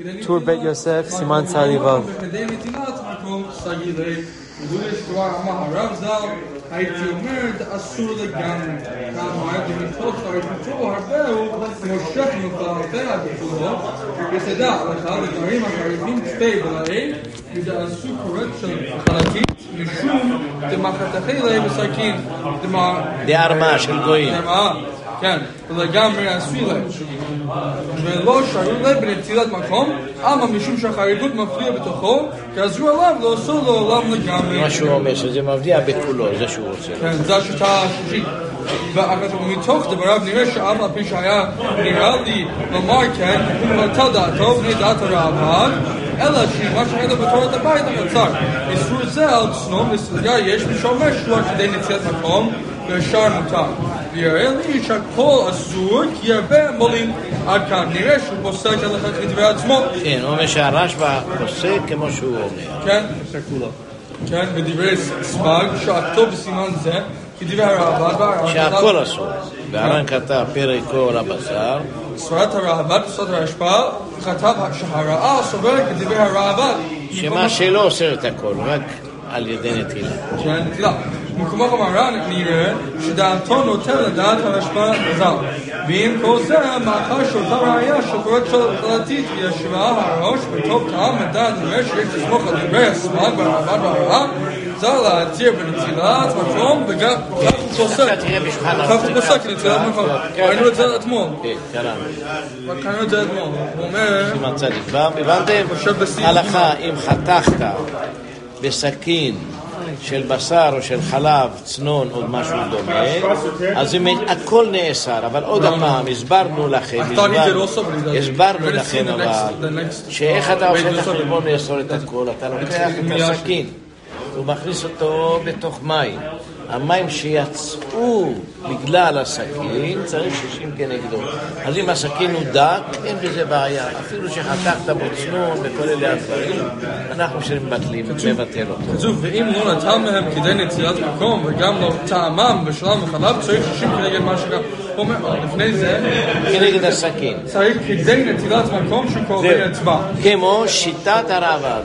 טור בית יוסף, סימן צדי"ו. הרב ז"ל, הייתי אומר, אסור לגמרי. כמה מתוך שהריתותו הרבה הוא מושך מפלפל התפולו, ותדע לך לדברים החריפים שתי בלעי, ודעשו קורט של חלקית, משום דמחתכי להם בסכין. דארמה של גויים. כן, ולגמרי עשוי להם. ולא שרו להם בנטילת מקום, אמה משום שהחריגות מפריע בתוכו, כעזרו עליו לאסור לעולם לגמרי. מה שהוא אומר, שזה מבדיע בכולו, זה שהוא רוצה. כן, זו השיטה השלישית. ומתוך דבריו נראה שאף על פי שהיה נראה לי לומר כן, הוא מבטל דעתו בני דעת הרעב"ד, אלא שמה שהיה לו בתורת הבית הקצר. איסור זה על צנום וסלגה יש משומר שלו כדי נטילת מקום, והשאר מותר. ויראה לי שהכל אסור כי הרבה מולים עד כאן. נראה שהוא פוסק הלכה כדברי עצמו. כן, הוא אומר שהרשב"א פוסק כמו שהוא אומר. כן, כן, בדברי סבג, שעתו בסימן זה, כדברי הרעב"ד. שהכל אסור. והר"ן כתב פרק כל הבשר. סברת הרעב"ד, בסוד הרשב"א, כתב שהרעה סוברת כדברי הרעב"ד. שמה שלא אוסר את הכל, רק על ידי נטילה. כן, נטילה. במקומו המר"ן נראה שדעתו נוטה לדעת הרשב"א ז"ל. ואם כל זה, מאחר שאותה ראיה שקוראת שלטית וישבה הראש וטוב טעם מדעת נראה שיש לסמוך על דברי הסמ"ג והרעב"ד והרעה, ז"ל להתיר בנטילת מקום, וגם כך הוא פוסק. כך הוא פוסק נטילת מקום. ראינו את זה אתמול. קראנו את זה אתמול. הוא אומר... סימן צדי"ו. הבנתם? הלכה, אם חתכת בסכין של בשר או של חלב, צנון או משהו דומה, אז הכל נאסר. אבל עוד הפעם, הסברנו לכם אבל שאיך אתה עושה את החשבון לאסור את הכל? אתה לוקח את הסכין ומכניס אותו בתוך מים. המים שיצאו בגלל הסכין צריך 60 כנגדו. אז אם הסכין הוא דק, אין בזה בעיה. אפילו שחתכת בו צנון וכל אלה הדברים, אנחנו שמבטלים, מבטל אותו. כתוב, ואם לא נטל מהם כדי נטילת מקום וגם לא טעמם בשלם וחלב, צריך 60 כנגד מה שגם. הוא אומר, לפני זה... כנגד הסכין. צריך כדי נטילת מקום שקורא אצבע. כמו שיטת הרעב"ד.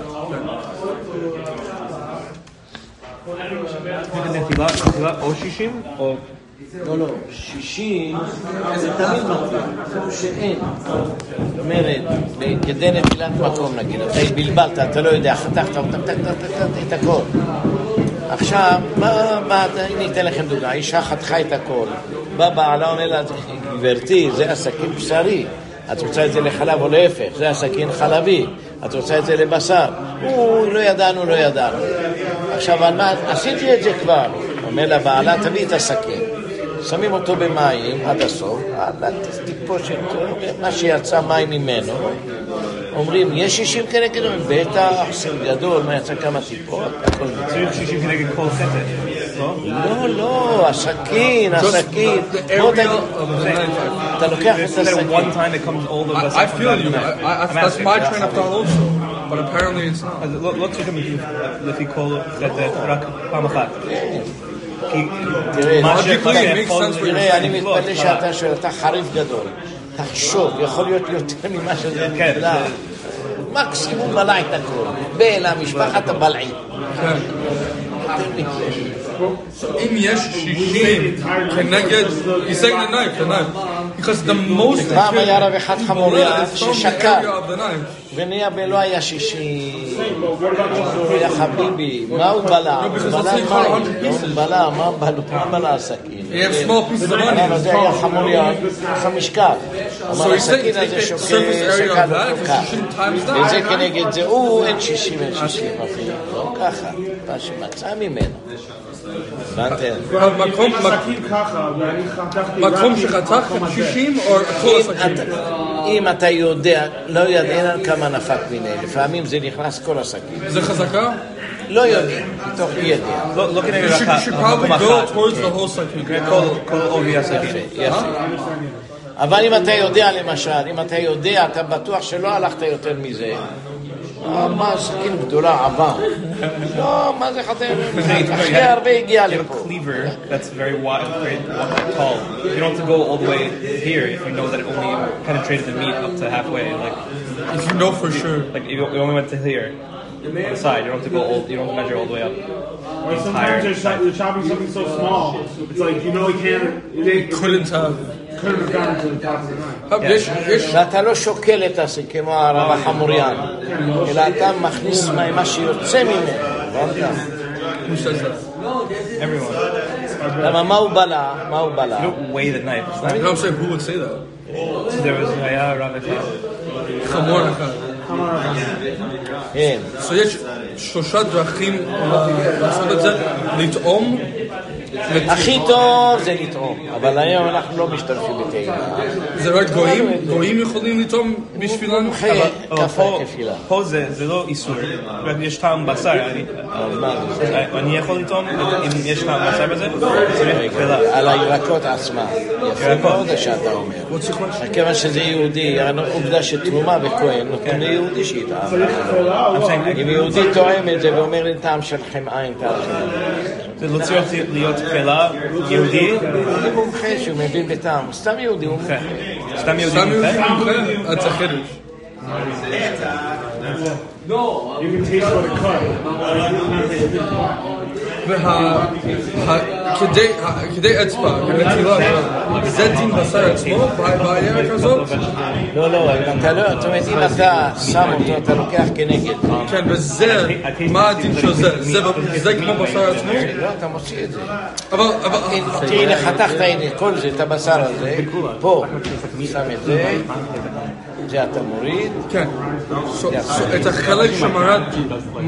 נטילה או 60 או... לא, 60 זה תמיד מפריע, אפילו שאין. זאת אומרת, כדי נטילת מקום נגיד, אתה בלבלת, אתה לא יודע, חתכת את הכל. עכשיו, אני אתן לכם דוגמה, אישה חתכה את הכל, בא בעלה אומר לה, גברתי, זה הסכין בשרי, את רוצה את זה לחלב או להפך, זה הסכין חלבי, את רוצה את זה לבשר, לא ידענו. עכשיו, עשיתי את זה כבר, אומר לה בעלה, תביא את הסכין, שמים אותו במים עד הסוף, תתפוש את מה שיצא מים ממנו, אומרים, יש 60 כנגד, בטח, סל גדול, מה יצא כמה טיפות, הכל מצא. צריך 60 כנגד כל חטא, לא? לא, הסכין. אתה לוקח את הסכין. I feel you. That's my train of thought also. But apparently it's not. לא צריכים לפי כל חטא, רק פעם אחת. תראה, אני מתפלא שאתה שואל, אתה חריף גדול. תחשוב, יכול להיות יותר ממה שזה נפלא. מקסימום בלע את הכל. בין המשפחת הבלעית. אם יש 60 כנגד, he's saying the knife. Because the most... פעם היה רב אחד חמוריה ששקע. ונהיה בלא היה 60. היה חביבי. מה הוא בלע? מה בלע הסכין? הרב הזה היה חמוריה, המשקל. אמר הסכין הזה שקע וחוקה. וזה כנגד זה, אין 60 אפילו. לא ככה. מה שמצא ממנו. מקום שחתכתם 60 או כל הסכין? אם אתה יודע, לא יודע כמה נפק מיני, לפעמים זה נכנס כל הסכין. זה חזקה? לא יודע, מתוך ידע. לא כנגד אחת. You should probably go towards the whole סכין. כל עובי הסכין. יפה. אבל אם אתה יודע למשל, אתה בטוח שלא הלכת יותר מזה, מה סכין גדולה עבה? לא, מה זה חתן? אחרי הרבה הגיע לפה. Cleaver that's very wide, very tall. You don't have to go all the way here if you know that it only penetrated the meat up to halfway. Like if you know for sure. Like you only went to here on the side. You don't have to go you don't have to measure all the way up. Or sometimes you're chopping something so small. It's like you know they couldn't have gotten to the top of the knife. ואתה לא שוקל את זה כמו הרב החמוריאן, אלא אתה מכניס מה שיוצא ממנו. Everyone. למה מה הוא בלה? מה הוא בלה? You don't weigh the knife. You know what I'm saying? Who would say that? So there was Rav חמור אחד. כן. So יש 3 דרכים לעשות את זה, לטעום. הכי טוב זה לטעום, אבל היום אנחנו לא משתמשים בטעימה. זה רק גויים יכולים לטעום בשבילנו? קפה כפילה. פה זה לא איסור, יש טעם בשר. אני יכול לטעום אם יש טעם בשר בזה? צריך כפילה. על הירקות עצמה. יפה מאוד שאתה אומר. כיוון שזה יהודי, עובדה שתרומה וכהן נותנים ליהודי שיטעם. אם יהודי טועם את זה ואומר לי טעם של חמאה עם טעם של... זה לא צריך להיות תפילה יהודי? יהודי מומחה שהוא מבין בטעם, סתם יהודי מומחה. סתם יהודי מומחה? עד זה חידוש. You can taste what it cut. כדי אצבע, נטילה, זה דין בשר עצמו, בירק הזאת? לא, זאת אומרת, אם אתה שם אותו, אתה לוקח כנגד. כן, וזה, מה הדין של זה? זה כמו בשר עצמו? לא, אתה מוציא את זה. אבל... תראי, חתכת את כל זה, את הבשר הזה, פה, שם את זה, זה אתה מוריד. כן, את החלק שמרדתי,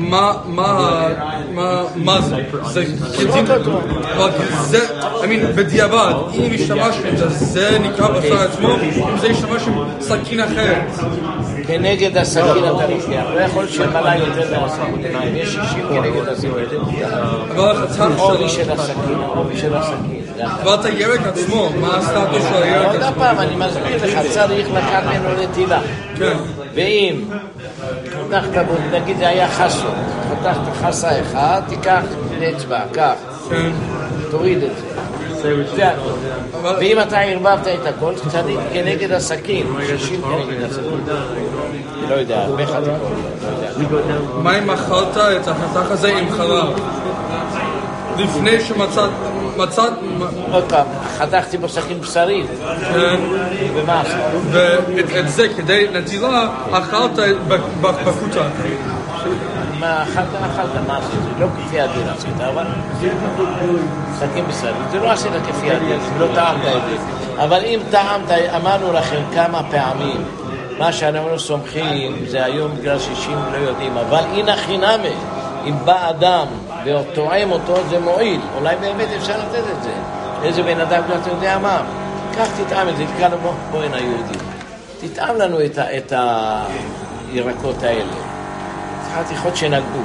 מה זה? זה כדין, אבל זה, בדיעבד, אם השתמשתם, זה נקרא בשר עצמו, אם זה השתמש עם סכין אחרת. כנגד הסכין אתה לוקח, לא יכול שמלה יותר מהסכין, יש 60 כנגד הסכין, אבל החצר עובי של הסכין, עובי של הסכין. אבל את הירק עצמו, מה הסטטוס של הירק עצמו? עוד פעם, אני מסביר לך, צריך לקחת ממנו נטילה. כן. ואם פתחת בו, נגיד זה היה חסות, פתחת חסה אחד, תיקח נצבע, כך, תוריד את זה. ואם אתה ערבבת את הכל, תצנית כנגד הסכין, 60 כנגד הסכין. אני לא יודע, הרבה חתיכות. מה אם אכלת את החתך הזה עם חלב? לפני שמצאת... עוד פעם, חתכתי בו סכין בשרית. ומה עשית? ואת זה, כדי נטילה, אכלת בקוטה. מה אכלת, מה עשית? לא כפי הדין עשית, אבל סכין בשרית. זה לא עשית כפי הדין, לא טעמת את זה. אבל אם טעמת, אמרנו לכם כמה פעמים, מה שאנחנו סומכים, זה היום בגלל 60 לא יודעים, אבל הנה חינמי, אם בא אדם וטועם אותו, זה מועיל. אולי באמת אפשר לתת את זה. איזה בן אדם, אתה יודע מה? כך תטעם את זה, תקרא לו, בוא הנה יהודי. תטעם לנו את הירקות האלה. חתיכות שנגעו.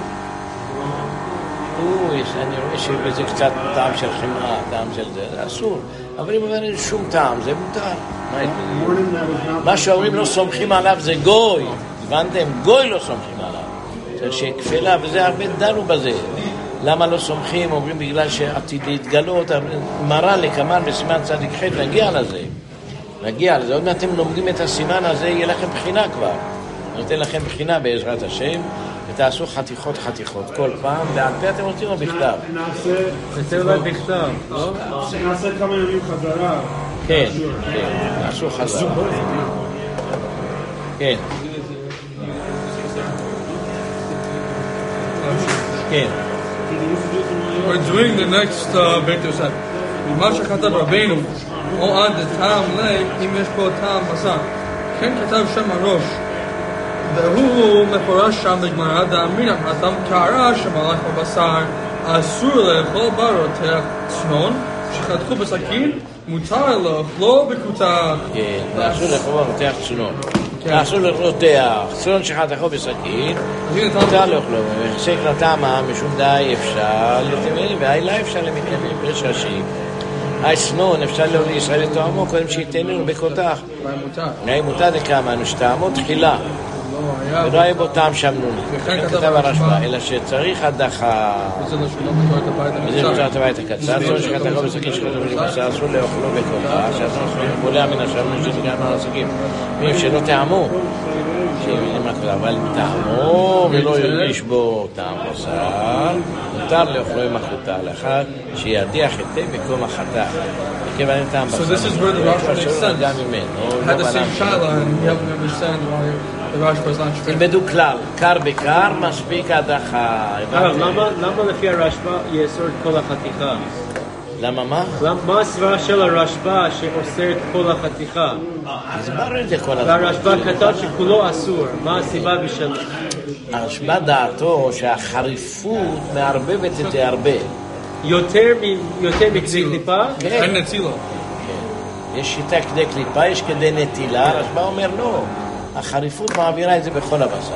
אני רואה שבזה קצת טעם של חמאה, טעם של זה אסור. אבל אם אין שום טעם, זה מותר. מה שאומרים לא סומכים עליו זה גוי. הבנתם? גוי לא סומכים עליו. זה שכפלה, וזה הרבה דנו בזה. למה לא סומכים? אומרים בגלל שעתיד להתגלות, מראה לקמן בסימן צדיק ח', נגיע לזה. עוד מעט אתם לומדים את הסימן הזה, יהיה לכם בחינה כבר. אני נותן לכם בחינה בעזרת השם, ותעשו חתיכות, כל פעם, ועל פה אתם רוצים או בכתב? נעשה אולי בכתב, לא? נעשה כמה ימים חזרה. כן, נעשו חזרה. כן. כן. We're doing the next Beit Yosef. מה שכתב רבינו, או עד טעם לי, אם יש פה טעם בשר. כן כתב שם הראש, והוא מפורש שם בגמרא דאמרינן, אדם קרא שמלך בבשר, אסור לאכול ברותח צנון, שחתכו בסכין, מותר לאכלו בקוטה. כן, אסור לאכול ברותח צנון. אסור לרותח, צנון שחתכו בסכין, מותר לאכלו, וחסק לטעמה, משום די אפשר לתמרים, והאילה אפשר למתנבים פרש ראשי. הצנון אפשר לו לישראל לתואמו, קודם שייתן לנו בקותח. מותר. מותר לכמה, שטעמו תחילה. ולא היה בו טעם שמנוני. וכן כתב הרשב"א, אלא שצריך הדחה. וזה לא שלא מקור את הבית וזה הקצר. נמצא את הבית הקצר, אסור שחתכו בסכין שחתכו בשר, אסור לאוכלו בכוחה, שאסור שבולע מן השמנון שנגרם על הסכין. ואם שלא טעמו, אבל טעמו ולא הרגיש בו טעם בשר, מותר לאוכלו עם החוטה, לאחר שידיח היטב מקום החטא. וכיוון אין טעם בשר. So this is where the Rashba makes sense. Had the same shaila and we haven't understand why the Rashba is not strict. תלמדו כלל, קר בקר מספיק הדחה. למה לפי הרשב"א יאסור את כל החתיכה? למה מה? מה הסברה של הרשב"א שאוסר את כל החתיכה? הסברנו את זה כל הזמן. והרשב"א כתב שכולו אסור. מה הסיבה בשביל... הרשב"א דעתו שהחריפות מערבבת את זה הרבה. יותר מכדי קליפה? אין נטילה. יש שיטה כדי קליפה, יש כדי נטילה. הרשב"א אומר לא, החריפות מעבירה את זה בכל הבשר.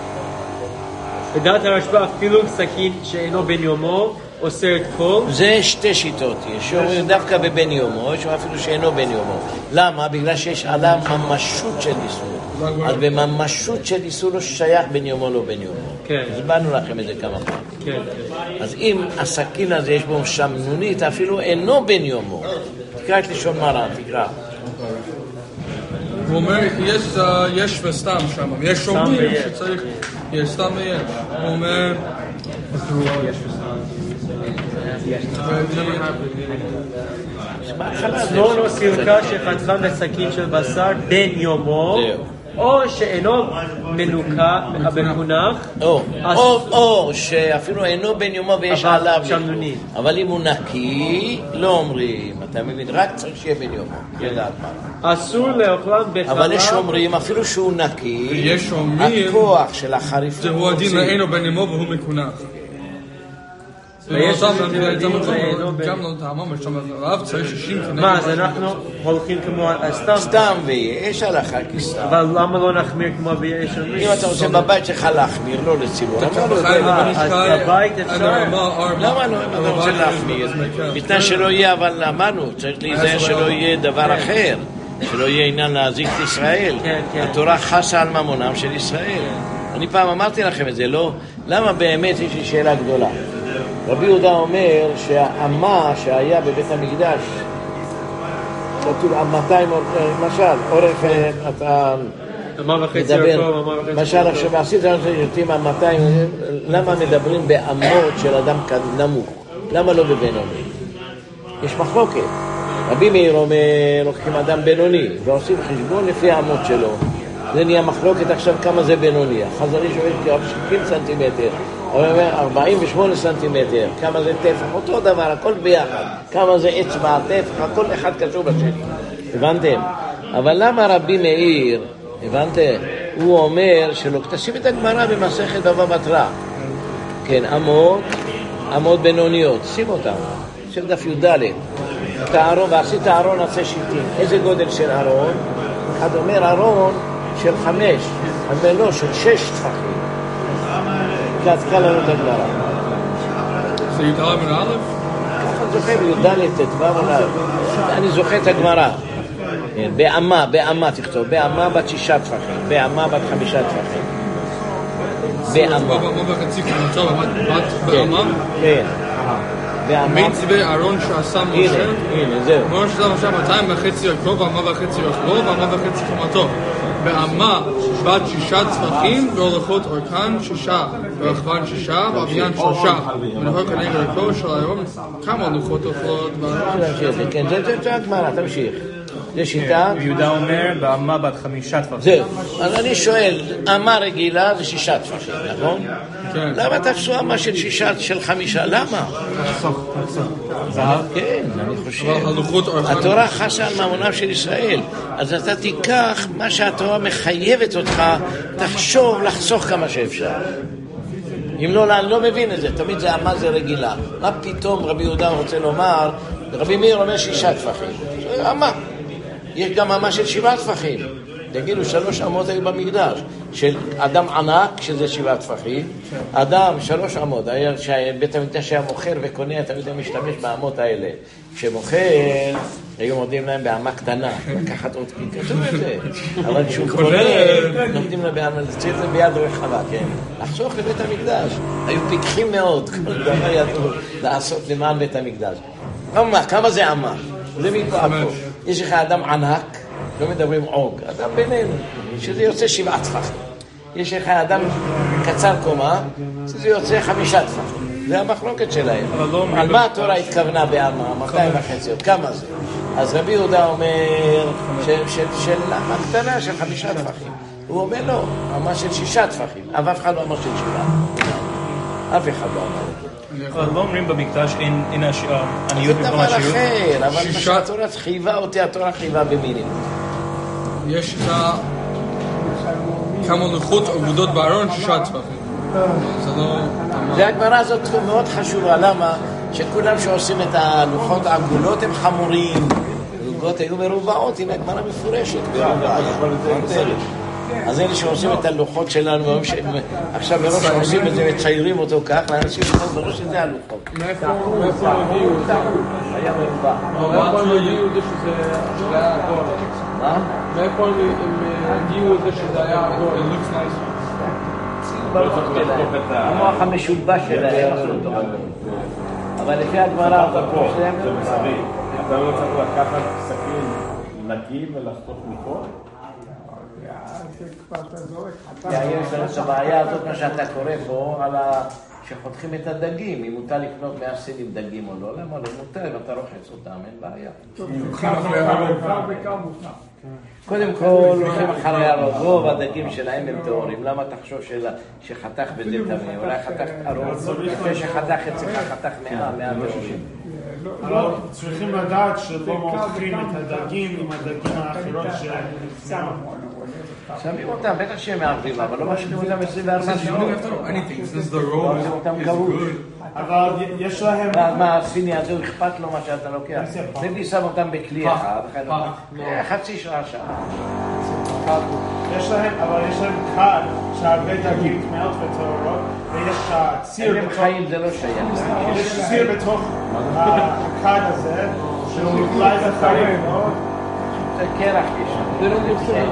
בדעת הרשב"א אפילו סכין שאינו בן יומו אוסר את כל? זה שתי שיטות, יש שאומרים דווקא בבן יומו, יש אפילו שאינו בן יומו. למה? בגלל שיש עליו ממשות של איסור. אז בממשות של איסור לא שייך בן יומו לא בן יומו. כן. הסברנו לכם את זה כמה פעמים. כן. אז אם הסכין הזה יש בו שמנונית, אפילו אינו בן יומו. תקרא את לשון מרן, תקרא. הוא אומר, יש וסתם שם, יש שומרים שצריך, יש סתם ויש. הוא אומר, סנון או סילקה שחתכה בסכין של בשר בן יומו, או שאינו מנונח, או שאפילו אינו בן יומו ויש עליו שמנונית. אבל אם הוא נקי, לא אומרים, אתה מבין, רק צריך שיהיה בן יומו, ידעת מה. אסור לאוכלם בחלב. אבל יש אומרים, אפילו שהוא נקי, יש אומרים, הכוח של החריפות זהו הדין לאינו בן יומו והוא מקונח. גם לא טעמו, הרב צריך 60 כנגד. מה, אז אנחנו הולכים כמו סתם? סתם ויש הלכה כסתם. אבל למה לא נחמיר כמו ביש אומרים? אם אתה רוצה בבית שלך להחמיר, לא לציבור. אז בבית אפשר? למה לא? אם אתה רוצה להחמיר, בתנאי שלא יהיה, אבל אמרנו, צריך להיזהר שלא יהיה דבר אחר, שלא יהיה עניין להזיק את ישראל. התורה חסה על ממונם של ישראל. אני פעם אמרתי לכם את זה, לא? למה באמת יש לי שאלה גדולה? רבי יהודה אומר שהאמה שהיה בבית המקדש, כתוב 200, למשל, אורך אתה מדבר, למשל עכשיו עשית לנו שירתים 200, למה מדברים באמות של אדם נמוך? למה לא בבינוני? יש מחלוקת. רבי מאיר אומר, לוקחים אדם בינוני ועושים חשבון לפי האמות שלו. זה נהיה מחלוקת עכשיו כמה זה בינוני. החז"לי שואל 70 סנטימטר, 48 סנטימטר, כמה זה טפח, אותו דבר, הכל ביחד. כמה זה אצבע, טפח, הכל אחד קשור בשני. הבנתם? אבל למה רבי מאיר, הבנתם? הוא אומר שלא, תשים את הגמרא במסכת בבא בתרא. כן, אמות בינוניות, שים אותם. של דף י"ד. ועשית ארון עצי שיטים. איזה גודל של ארון? אחד אומר ארון של 5, אבל לא, של 6 טפחים. כתקה לנו את הגמרא. זה י"א מן א'? ככה זוכר, י"ד ט"ו א'. אני זוכר את הגמרא. באמה תכתוב, באמה בת 6 טפחים, באמה בת 5 טפחים. באמה. מה בחצי כמותו, באמה? כן. מצווה ארון שעשה משה. הנה, זהו. כמו שעשה משה 200.5 ערכו, ואמה וחצי אוכלו, ואמה וחצי כמותו. באמה בת 6 צפחים, ואורכות אורכן 6, ורחבן 6, ואביין 3. ונכון כנגד ערכו של היום, כמה לוחות אוכלות? כן, זה הגמרא, תמשיך. זה שיטה. יהודה אומר, באמה בת 5 טפחים. זהו. אז אני שואל, אמה רגילה זה 6 טפחים, נכון? כן. למה תפסו אמה של 6 של 5? למה? כן, אני חושב. התורה חסה על ממונם של ישראל. אז אתה תיקח מה שהתורה מחייבת אותך, תחשוב לחסוך כמה שאפשר. אם לא, אני לא מבין את זה. תמיד זה אמה זה רגילה. מה פתאום רבי יהודה רוצה לומר? רבי מאיר אומר 6 טפחים. זה אמה. יש גם אמה של 7 טפחים. יגידו 3 אמות היו במקדש, של אדם ענק, שזה 7 טפחים, אדם 3 אמות, בית המקדש היה מוכר וקונה, אתה יודע, משתמש באמות האלה. כשמוכר, היו מודים להם באמה קטנה, לקחת עוד פי, כתוב את זה. אבל כשהוא קונה, נותנים לה ביד רחבה, כן? לחסוך לבית המקדש. היו פיקחים מאוד, כל דבר ידעו לעשות למען בית המקדש. כמה זה אמה? זה מתבעה פה. יש לך אדם ענק, לא מדברים עוג, אדם בינינו, שזה יוצא 7 טפחים. יש לך אדם קצר קומה, שזה יוצא 5 טפחים. זה המחלוקת שלהם. על מה התורה התכוונה באמה? 2.5, כמה זה? אז רבי יהודה אומר של אמה קטנה של 5 טפחים. הוא אומר לא, אמה של 6 טפחים, אבל אף אחד לא אמר של 7. אף אחד לא אמר את זה. אבל לא אומרים במקדש אין עניות זה דבר אחר, אבל מה שהתורה חייבה אותי, התורה חייבה במינימום. יש כמה לוחות עבודות בארון 6 טפחים. זה לא... זה הגמרא הזאת מאוד חשובה, למה? שכולם שעושים את הלוחות העגולות הם חמורים. הלוחות היו מרובעות, הנה הגמרא מפורשת ברובעה. אז אלה שעושים את הלוחות שלנו, עכשיו מראש שעושים את זה מציירים אותו כך, לאנשים שחור בראש שזה הלוחות. מאיפה הגיעו? היה מרובע. מאיפה הם הגיעו זה שזה היה עגול? מה? מאיפה הם הגיעו זה שזה היה עגול? It looks nice. המוח המשולבש שלהם, אבל לפי הגמרא זה מסביב. אתה לא צריך לקחת סכין נקי ולחתוך מפה? יש לנו את הבעיה הזאת, מה שאתה קורא פה, שחותכים את הדגים, אם מותר לקנות 100 סינים דגים או לא, למה לא מותר, אם אתה רוחץ אותם, אין בעיה. קודם כל, הולכים אחרי הרוב, הדגים שלהם הם טהורים. למה תחשוב שחתך בזה תמי? אולי חתך הרוב, לפני שחתך אצלך חתך 100 טהורים. אבל צריכים לדעת שלא מוכרים את הדגים עם הדגים האחרות ששמים. שמים אותם, בטח שהם מערבים, אבל לא משאירים אותם 24 שעות. עושים אותם גרוז. אבל יש להם... מה הסיני הזה, הוא אכפת לו מה שאתה לוקח. נגיד שם אותם בכלי אחד, חצי שעה. יש להם, אבל יש להם קד שהרבה דגים טמאות וטהורות, ויש ציר הם חיים, זה לא שייך. יש ציר בתוך הקד הזה, שהוא נקלע את החיים, לא? זה קרח יש. זה לא נמצא.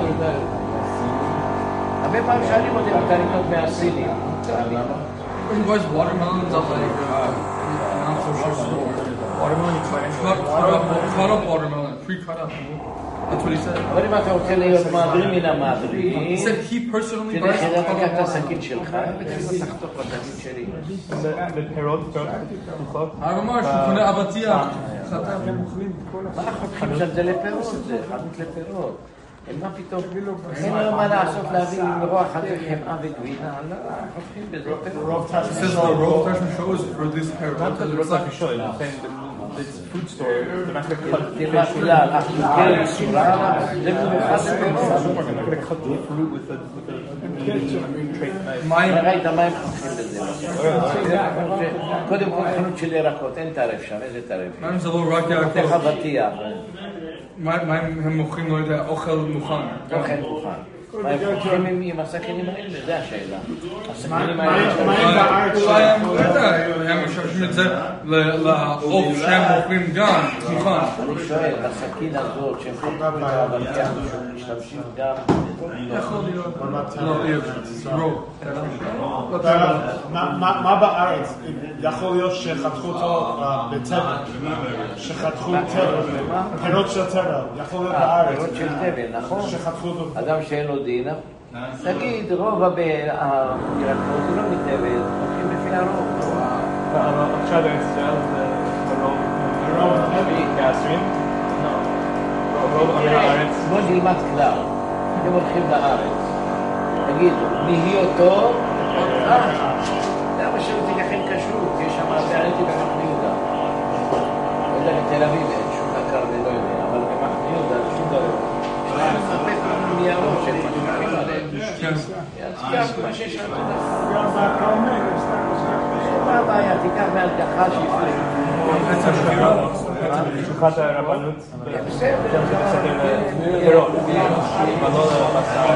הרבה פעם שואלים אותי, אתה לקנות מהסינים. When you guys watermelons up like not so sure. Watermelon cut up watermelon, pre-cut up. That's what he said. אבל אם אתה רוצה להיות מעדרים מן המעדרים, He said he personally כדי buys שתקח cut את up הסכין שלך, ותחתוך תחתוך בדגים שלי. בפירות, הרמה שקונה אבטיח. מה חותכים שם? זה לפירות, זה חנות לפירות. מה פתאום? אין לו מה לעשות להביא לרוח הזה חמאה וגבינה, לא, חותכים בזה פירות. He says the roll tashma shows for these parrots. it's like a show, I'm saying this food store, they're not going to cut תראה כלל, אחרי סורה, זה במיוחד לפירות. they're not going to cut the fruit with a straight knife. ראית מה הם חותכים בזה? קודם כל חנות של ירקות, אין טרף שם, איזה טרף? מה זה לא רק חותך ירקות? אבטיח. מה הם מוכרים, לא יודע, אוכל מוכן? אוכל מוכן. מה הם חותכים עם הסכינים האלה? זה השאלה. הסכינים מה האלה... בארץ אולי הם משתמשים את זה לעוף שהם מוכרים גם מוכן. אני שואל, בסכין הזאת שהם חותכים את האבטיח, משתמשים גם... יכול להיות. לא, רוב. מה בארץ? יכול להיות שחתכו אותו בטבע, שחתכו טבע, פירות של טבע, יכול להיות בארץ. פירות של טבע, נכון? שחתכו אותו. אדם שאין לו דין, תגיד, רוב הירקות זה לא מטבע, הולכים לפי הרוב. עכשיו בישראל זה הרוב גסרין? הרוב בארץ. בוא נלמד כלל, הם הולכים לארץ. תגיד, מהיותו, למה שלא תיקחים כשרות? יש שם בעליתי במחנה יהודה. לא יודע, בתל אביב אין שום דקר ולא יודע, אבל במחנה יהודה שום דבר. יש להם מספק מיירות של משמעים עליהם. גם מה שיש לנו דווקא. מה הבעיה? תיקח מהלקחה שיפלג. שוחט הרבנות, בסדר, פירות, אבל לא לבשר.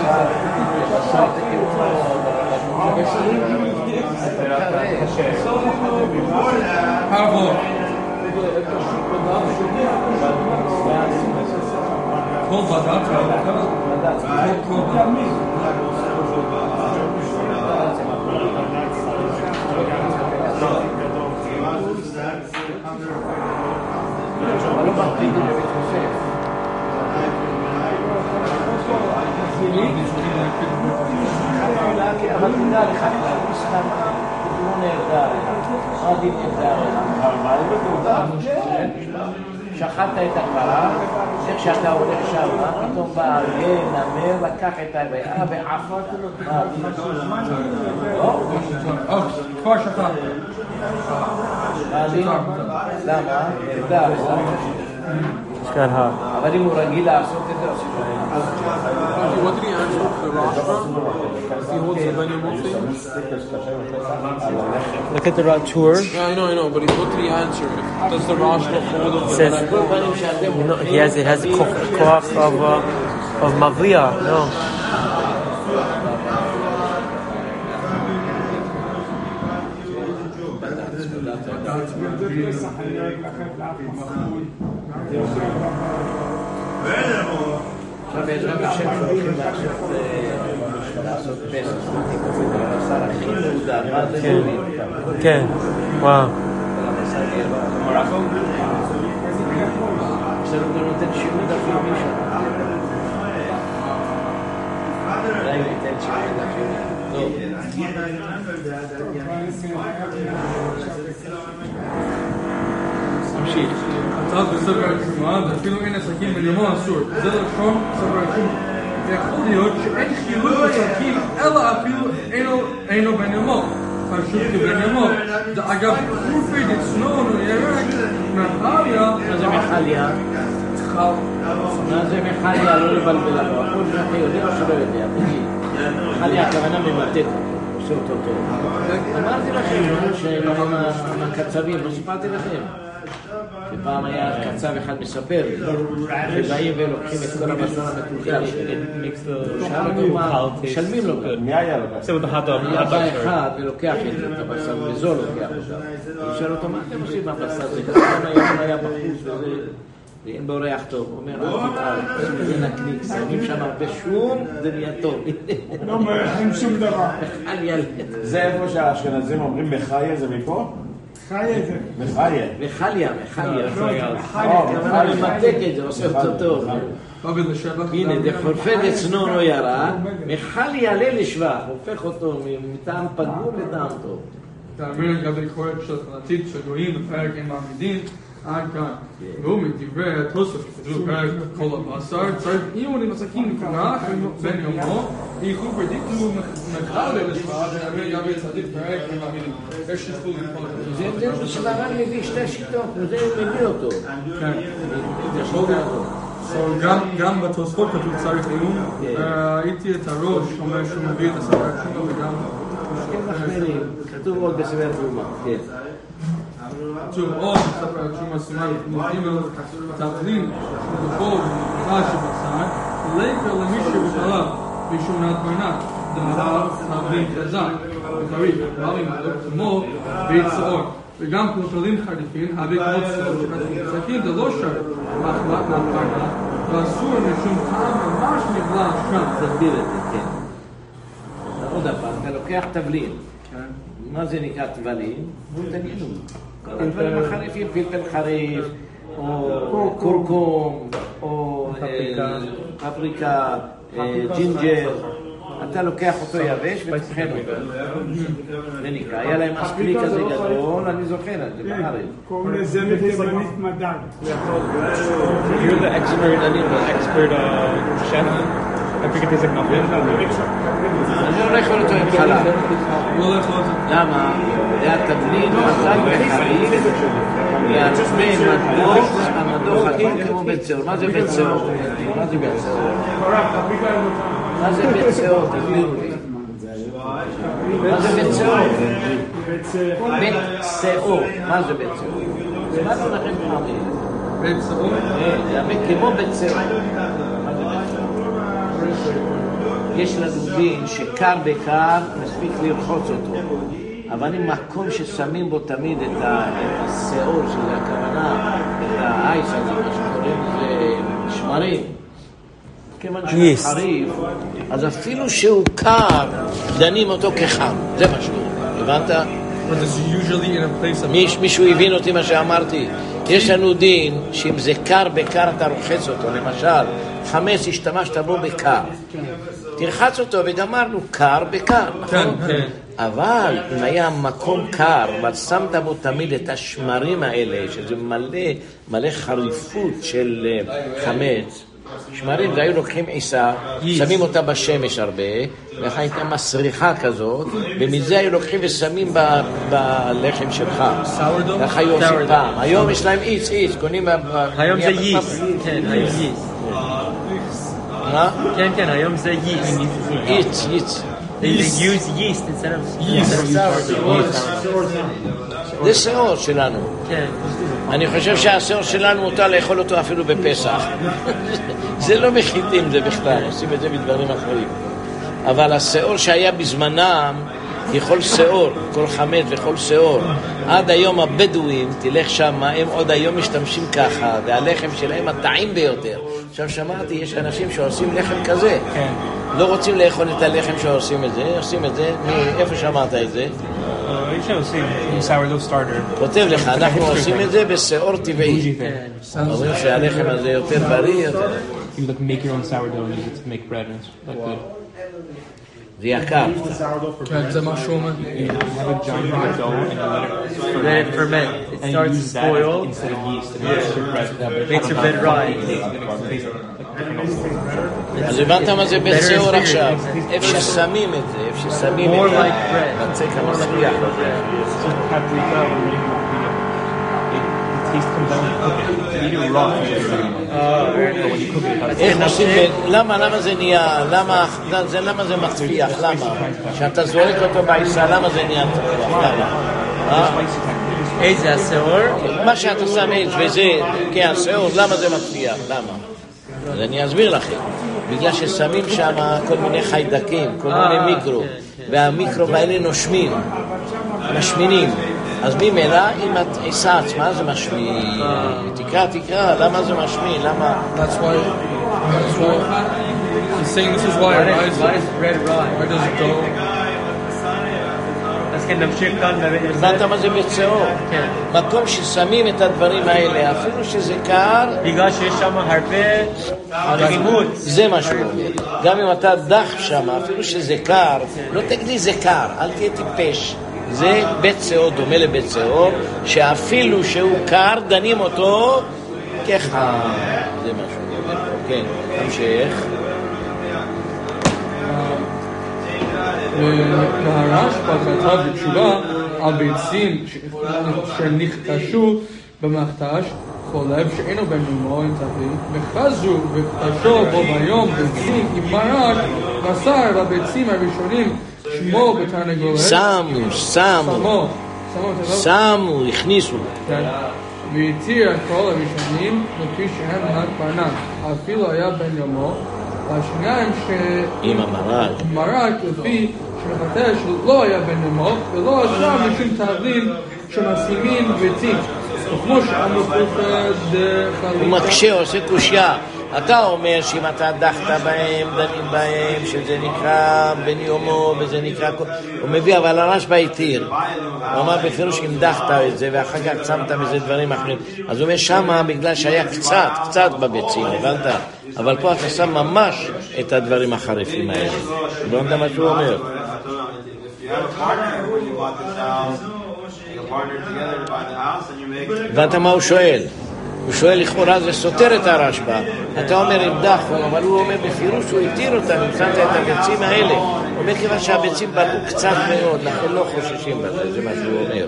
Harvard. כל בדת, אבל תדע לך, הוא נהדר, עדיף נהדר, שחטת את הפרה, איך שאתה הולך שם, פתאום בא נמר, לקח את הריאה ועפה, כבר שחט. למה? נהדר, אבל אם הוא רגיל לעשות את זה, עושים What did he answer for the Rashba? He holds the Ben Yomot thing? Look at the tour. Yeah, I know, but what did he answer? Does the Rashba hold of It says it has a koach of Mavriya. No. עכשיו בעזרת השם שהולכים לעשות פסח, הבשר הכי מעודר, מה זה נורים? כן, וואו. עכשיו הוא גם נותן שיעוד אפילו מישהו. אולי הוא ייתן שיעוד אפילו תמשיך. הצעת בספר התשומה, ואפילו אין עסקים בנימו אסור. זה לשון ספר התשומה. ויכול להיות שאין חילוק עסקים, אלא אפילו אינו בנימו. חשוב כבנימו. זה אגב, חופי דצנון וירק מהחליה. מה זה מחליה? מה זה מחליה? לא לבלבל לנו. הכל שאתה יודע או שלא יודע. מחליה הכוונה ממתק. עושה אותו טוב. אמרתי לכם שהקצבים, לא סיפרתי לכם. שפעם היה קצב אחד מספר שבאים ולוקחים את כל הבשר המקולקל משלמים לו מי היה לו? היה בא אחד ולוקח את הבשר וזו לוקח אותה הוא שואל אותו מה אתם עושים מהבשר זה כמה היום היה בחוץ וזה ואין בו ריח טוב הוא אומר אל תתעל זה נקניק שמים שם הרבה שום זה נהיה טוב לא מרחים שום דבר זה איפה שהאשכנזים אומרים מחיה זה מפה? חיה זה מחיה מחליה אבל ממתק את זה עושה אותו טוב הנה דחורפי דצנון או ירק מחליה עלה לשבח הופך אותו מטעם פגום לטעם טוב תאמר לגבי חורק של חלצית שגויים בפרק עם מעמידים עד כאן והוא מדברי התוספות שכתוב בפרק כל הבשר צריך אימון עם עסקים נקרח בן יומו איכו פרדיקטו מחל לשבח ואמר יביא צדיק פרק עם מעמידים יש שתפול לכל זה הבדל שלרן מביא שתי שיטות וזה מביא אותו גם בתוספות כתוב צריך אימון ראיתי את הראש אומר שהוא מביא את הספר התשומה וגם כתוב עוד בספר התשומה כתוב עוד בספר התשומה סימן ג' תבלין שבחוב ומקרא שבשר ליקר למי שבחלב בשומנת מנת דהר תבלין חזק וקריב דברים כמו בית שעור וגם פלפלים חריפים הביא כמו צור שכתוב זה לא שר מחלת מהפרדה ואסור משום טעם ממש נבלע שם תסביר את זה, כן עוד הפעם, אתה לוקח תבלין מה זה נקרא תבלין? הוא תגידו כל הדברים החריפים, פלפל חריף או קורקום או פפריקה, ג'ינג'ר אתה לוקח אותו יבש ותבחן אותו זה נקרא, היה להם מספיק כזה גדול, אני זוכר, זה בארץ קוראים לזה בתימנית מדד You're the expert chef. I think it tastes like nothing. אני לא יכול אותו עם חלב למה? זה התבלין חזק וחריף והצמא המדוך עדין כמו בית שעור מה זה בית שעור? מה זה בית שעור? מה זה בית שעור? תסבירו לי מה זה בית שעור? בית שעור מה זה בית שעור? אמרנו לכם פעמים. בית צאור? זה כמו בית צאור. יש לנו דין שקר בקר מספיק לרחוץ אותו, אבל אם מקום ששמים בו תמיד את השאור, שזה הכוונה, את העיס הזה, מה שקוראים לזה שמרים, כיוון שהוא חריף, אז אפילו שהוא קר, דנים אותו כחם, זה מה שהוא, הבנת? מישהו הבין אותי מה שאמרתי? יש לנו דין שאם זה קר בקר אתה רוחץ אותו, למשל חמץ השתמשת בו בקר, תרחץ אותו וגמרנו, קר בקר, נכון? אבל אם היה מקום קר ושמת בו תמיד את השמרים האלה, שזה מלא חריפות של חמץ, שמרים, זה היו לוקחים עיסה, שמים אותה בשמש הרבה, ואחר הייתה מסריחה כזאת, ומזה היו לוקחים ושמים בלחם שלך. ככה היו עושים פעם. היום יש להם איץ, קונים... היום זה ייסט, כן, היום ייסט. מה? כן, היום זה ייסט. איץ. They use yeast instead of sourdough. זה שאור שלנו. כן. אני חושב שהשאור שלנו מותר לאכול אותו אפילו בפסח. זה לא מחיתים זה בכלל, עושים את זה בדברים אחרים. אבל השאור שהיה בזמנם, כל שאור, כל חמץ וכל שאור, עד היום הבדואים, תלך שם, הם עוד היום משתמשים ככה, והלחם שלהם הטעים ביותר. עכשיו שמעתי, יש אנשים שעושים לחם כזה. כן. לא רוצים לאכול את הלחם שעושים את זה, עושים את זה, איפה שמעת את זה? יש שעושים עם sourdough starter. כותב לך, אנחנו עושים את זה בשאור טבעי. אומרים שהלחם הזה יותר בריא. You make your own sourdough and use it to make bread and it's like good. זה יקר. כן, זה מה שהוא אומר. You have a giant bag of dough and you let it ferment. It starts to spoil. Instead of yeast, and it makes your bread. It makes your bread dry. אז הבנת מה זה בית שאור עכשיו? איפה ששמים את זה, איפה ששמים את זה, בצק המסריח. איך עושים, למה זה נהיה, למה זה מצפיח, למה? כשאתה זורק אותו בעיסה, למה זה נהיה מצפיח, למה? איזה השאור? מה שאתה שם וזה, כן, השאור, למה זה מצפיח, למה? אז אני אסביר לכם, בגלל ששמים שם כל מיני חיידקים, כל מיני מיקרו, והמיקרו האלה נושמים, משמינים. אז ממילא, אם את עיסה עצמה זה משמין, תקרא, למה זה משמין, למה? That's why he's saying this is why it rises. Why does bread rise? Why does it go? אז כן, נמשיך כאן. הבנת מה זה בית שאור? כן. מקום ששמים את הדברים האלה, אפילו שזה קר, בגלל שיש שם הרבה לימוד. זה מה שהוא אומר. גם אם אתה דח שם, אפילו שזה קר, לא תגידי זה קר, אל תהיה טיפש. זה בית שאור, דומה לבית שאור, שאפילו שהוא קר, דנים אותו ככה. זה מה שהוא אומר. כן, תמשיך. והרשב"א כתב בתשובה על ביצים שנכתשו במכתש חולב שאינו בן יומו עם תבלין, וחזו וכתשו בו ביום ביצים עם מרק בשר בביצים הראשונים שמו בתרנגולת. שמו, הכניסו. והתיר את כל הראשונים לפי שהם רק פרנק, אפילו היה בן יומו. והשניים עם המרק לפי שמחתש לא היה בן יומו ולא אשר משום תבלין שמשימים ביצים. וכמו שאמרו הוא מקשה, עושה קושיה. אתה אומר שאם אתה דחת בהם, דנים בהם, שזה נקרא בן יומו וזה נקרא... הוא מביא, אבל הרשב"א התיר. הוא אמר בפירוש אם דחת את זה ואחר כך שמת בזה דברים אחרים. אז הוא אומר שמה בגלל שהיה קצת בביצים, הבנת? אבל פה אתה שם ממש את הדברים החריפים האלה. לא יודע מה שהוא אומר. הבנת מה הוא שואל? הוא שואל לכאורה זה סותר את הרשב"א. אתה אומר אם דחו, אבל הוא אומר בפירוש הוא התיר אותם, אם שמת את הביצים האלה. הוא אומר כיוון שהביצים בלעו קצת מאוד, לכן לא חוששים בזה, זה מה שהוא אומר.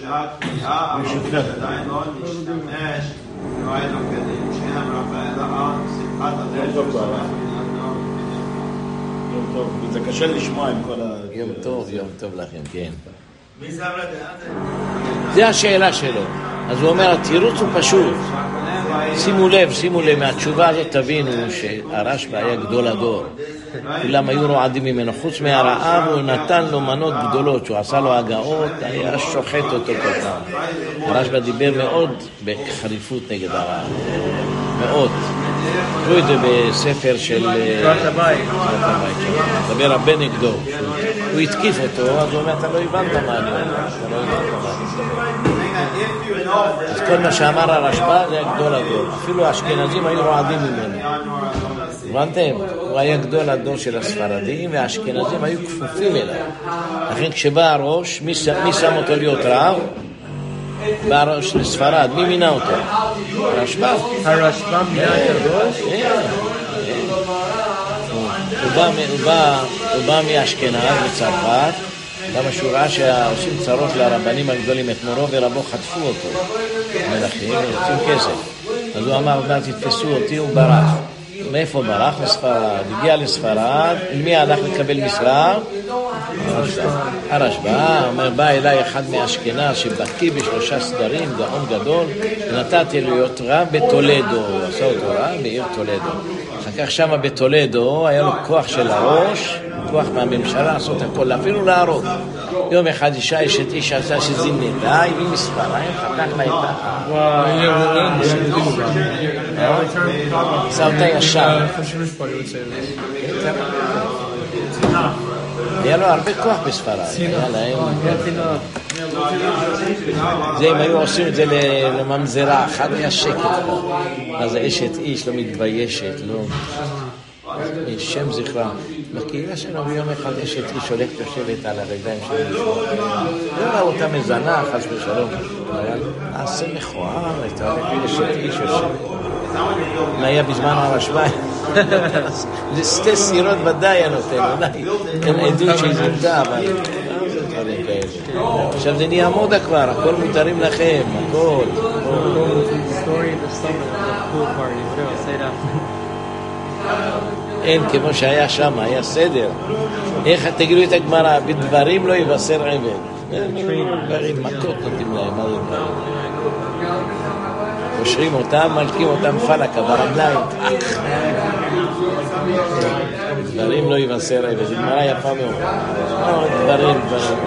שעה תביעה, אבל עדיין לא נשתמש, לא היה לו כדין, שאין ברכה אלא על שמחת הדרך יום טוב, זה קשה לשמוע עם כל יום טוב לכם, כן. זה השאלה שלו. אז הוא אומר, התירוץ הוא פשוט. שימו לב, מהתשובה הזאת תבינו שהרשב"א היה גדול הדור. כולם היו רועדים ממנו. חוץ מהרעב הוא נתן לו מנות גדולות, שהוא עשה לו הגאות, היה שוחט אותו כל פעם. הרשב"א דיבר מאוד בחריפות נגד הרעב. מאוד. תראו את זה בספר של... תורת הבית. דבר הרבה נגדו. הוא התקיף אותו, אז הוא אומר, אתה לא הבנת מה אני אומר. אז כל מה שאמר הרשב"א זה גדול הדור. אפילו האשכנזים היו רועדים ממנו. הבנתם? הוא היה גדול הדור של הספרדים, והאשכנזים היו כפופים אליו. לכן כשבא הראש, מי שם אותו להיות רב? בא הראש לספרד, מי מינה אותו? הרשב"א. הרשב"א מינה את הראש? הוא בא מאשכנז, מצרפת, למה שהוא ראה שעושים צרות לרבנים הגדולים, את מורו ורבו חטפו אותו, מלכים, רוצים כסף. אז הוא אמר, תתפסו אותי, הוא ברח. מאיפה ברח? לספרד. הגיע לספרד, מי הלך לקבל משרה? הרשב"א. אומר, בא אליי אחד מאשכנז שבקיא בשלושה סדרים, גאון גדול, ונתתי להיות רב בטולדו. הוא עשה אותו רב בעיר טולדו. אחר כך שמה בטולדו היה לו כוח של הראש, כוח מהממשלה לעשות הכל, אפילו להרוג. יום אחד אישה אשת איש עשה שזינתה, הביא מספריים, חתך לה את עשה אותה ישר. היה לו הרבה כוח בספרד. זה אם היו עושים את זה לממזרה אחת, היה שקט. אז האשת איש לא מתביישת, לא... שם זכרה. בקהילה שלנו ביום אחד אשת איש הולכת יושבת על הרגליים שלנו. לא ראו אותה מזנה, חס ושלום. נעשה מכוער, הייתה אשת איש יושבת. מה היה בזמן הרשב"א? זה שתי סירות ודאי הנותן, ודאי. אין עדות שהיא זינתה, אבל... דברים כאלה. עכשיו זה נהיה מודה כבר, הכל מותרים לכם, הכל. אין, כמו שהיה שם, היה סדר. איך תגידו את הגמרא, בדברים לא יבשר עבד. דברים, מכות נותנים להם, מה זה דברים? קושרים אותם, מלקים אותם פלקה ברגליים. דברים לא יבשר עבד, זה גמרא יפה מאוד. דברים.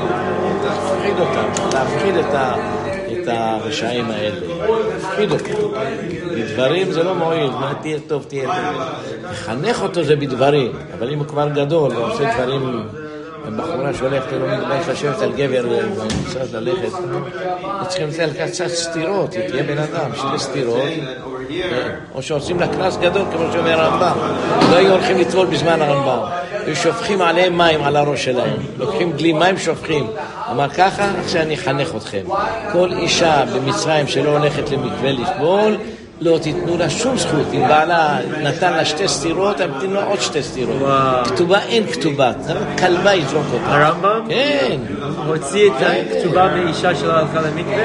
להפחיד את הרשעים האלה. להפחיד אותם. בדברים זה לא מועיל, תהיה טוב. לחנך אותו זה בדברים, אבל אם הוא כבר גדול ועושה דברים, בחורה שהולכת לא מתבייש לשבת על גבר ומצאת ללכת, צריכים לתת קצת סתירות, תהיה בן אדם, שתי סתירות, או שעושים לה קנס גדול, כמו שאומר הרמב"ם. לא היו הולכים לטבול בזמן הרמב"ם, היו שופכים עליהם מים על הראש שלהם, לוקחים דלי מים שופכים. אמר ככה, עכשיו אני אחנך אתכם. כל אישה במצרים שלא הולכת למקווה לטבול, לא תיתנו לה שום זכות. אם בעלה נתן לה שתי סתירות, הם תיתנו לה עוד שתי סתירות. כתובה אין כתובה, כלבה יזרוק אותה. הרמב"ם? כן. הוציא את הכתובה מאישה שלא הלכה למקווה?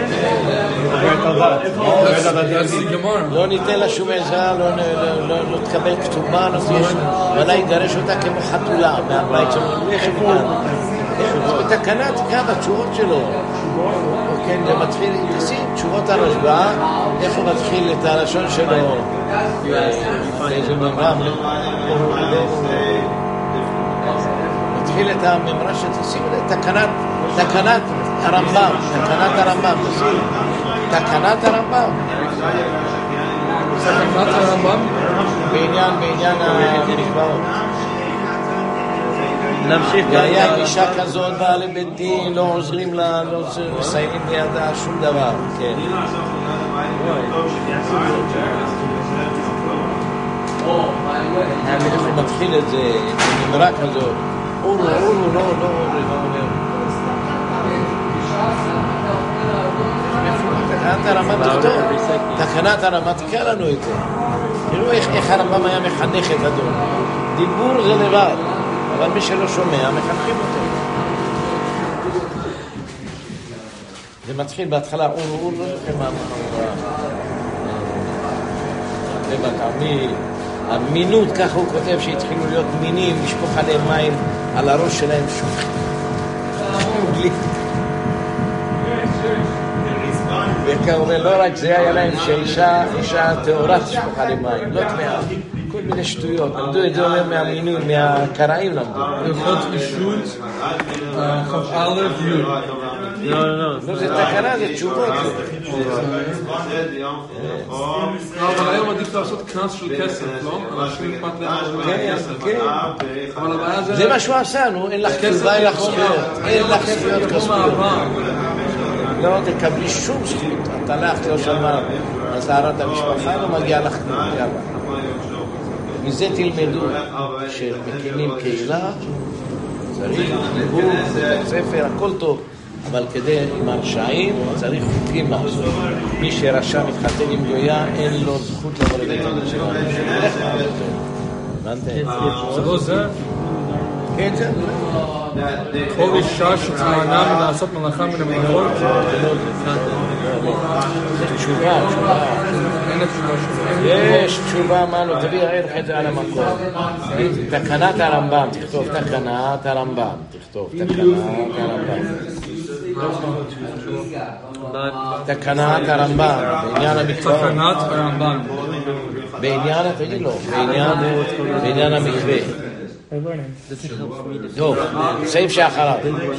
לא ניתן לה שום עזרה, לא תקבל כתובה, ואולי יגרש אותה כמו חתולה מהבית שלו. איך בתקנה תקרא בתשובות שלו. כן, זה מתחיל, תשים תשובות הרשב"א, איך הוא מתחיל את הלשון שלו, איזה ממרה, מתחיל את הממרה שתשים לתקנת הרמב"ם, תקנת הרמב"ם, תקנת הרמב"ם, בעניין המקוואות. והיה אישה כזאת באה לבית דין, לא עוזרים לה, לא מסיימים בידה שום דבר, כן. איך הוא מתחיל את זה, נמרה כזאת, אורו, לא, תקנת הרמב"ם תכתוב, תקנת הרמב"ם תקרא לנו את זה. תראו איך הרמב"ם היה מחנך את הדור. דיבור זה לבד. אבל מי שלא שומע, מחנכים אותו. זה מתחיל בהתחלה, הוא לא זוכר מה המינות, ככה הוא כותב שהתחילו להיות מינים, לשפוך עליהם מים על הראש שלהם שופכים. וכאומר, לא רק זה היה להם שאישה תאורה תשפוך עליהם מים, לא תמאה, כל מיני שטויות. למדו את זה אומר מהמינוי, מהקראים למדו. הלכות אישות, כ"א י'. לא, זה תקנה, זה תשובות. אבל היום עדיף לעשות קנס של כסף, לא? אנשים אכפת להם כן. אבל הבעיה זה מה שהוא עשה, נו, אין לך כתובה, אין לך זכויות. אין לך זכויות כספיות. לא תקבלי שום זכות. אתה הלכת לא שמע, אז להרת המשפחה לא מגיע לך כלום. מזה תלמדו שמקימים קהילה, צריך לימוד, בית ספר, הכל טוב. אבל כדי עם הרשעים צריך חוקים לעשות. מי שרשע מתחתן עם גויה, אין לו זכות לבוא לבית הדין שלנו. איך לעשות? הבנתם? זה לא זה? כן, זה. כל אישה שתמנע מלעשות מלאכה מן המלאכות? זה תשובה. אין תשובה שלו. יש תשובה, מה לא, תביא הערך את זה על המקום. תקנת הרמב"ם, תכתוב תקנת הרמב"ם. תקנת הרמב"ם, בעניין המקווה. תקנת הרמב"ם. בעניין, תגיד לו, בעניין המקווה. טוב, סעיף שאחריו.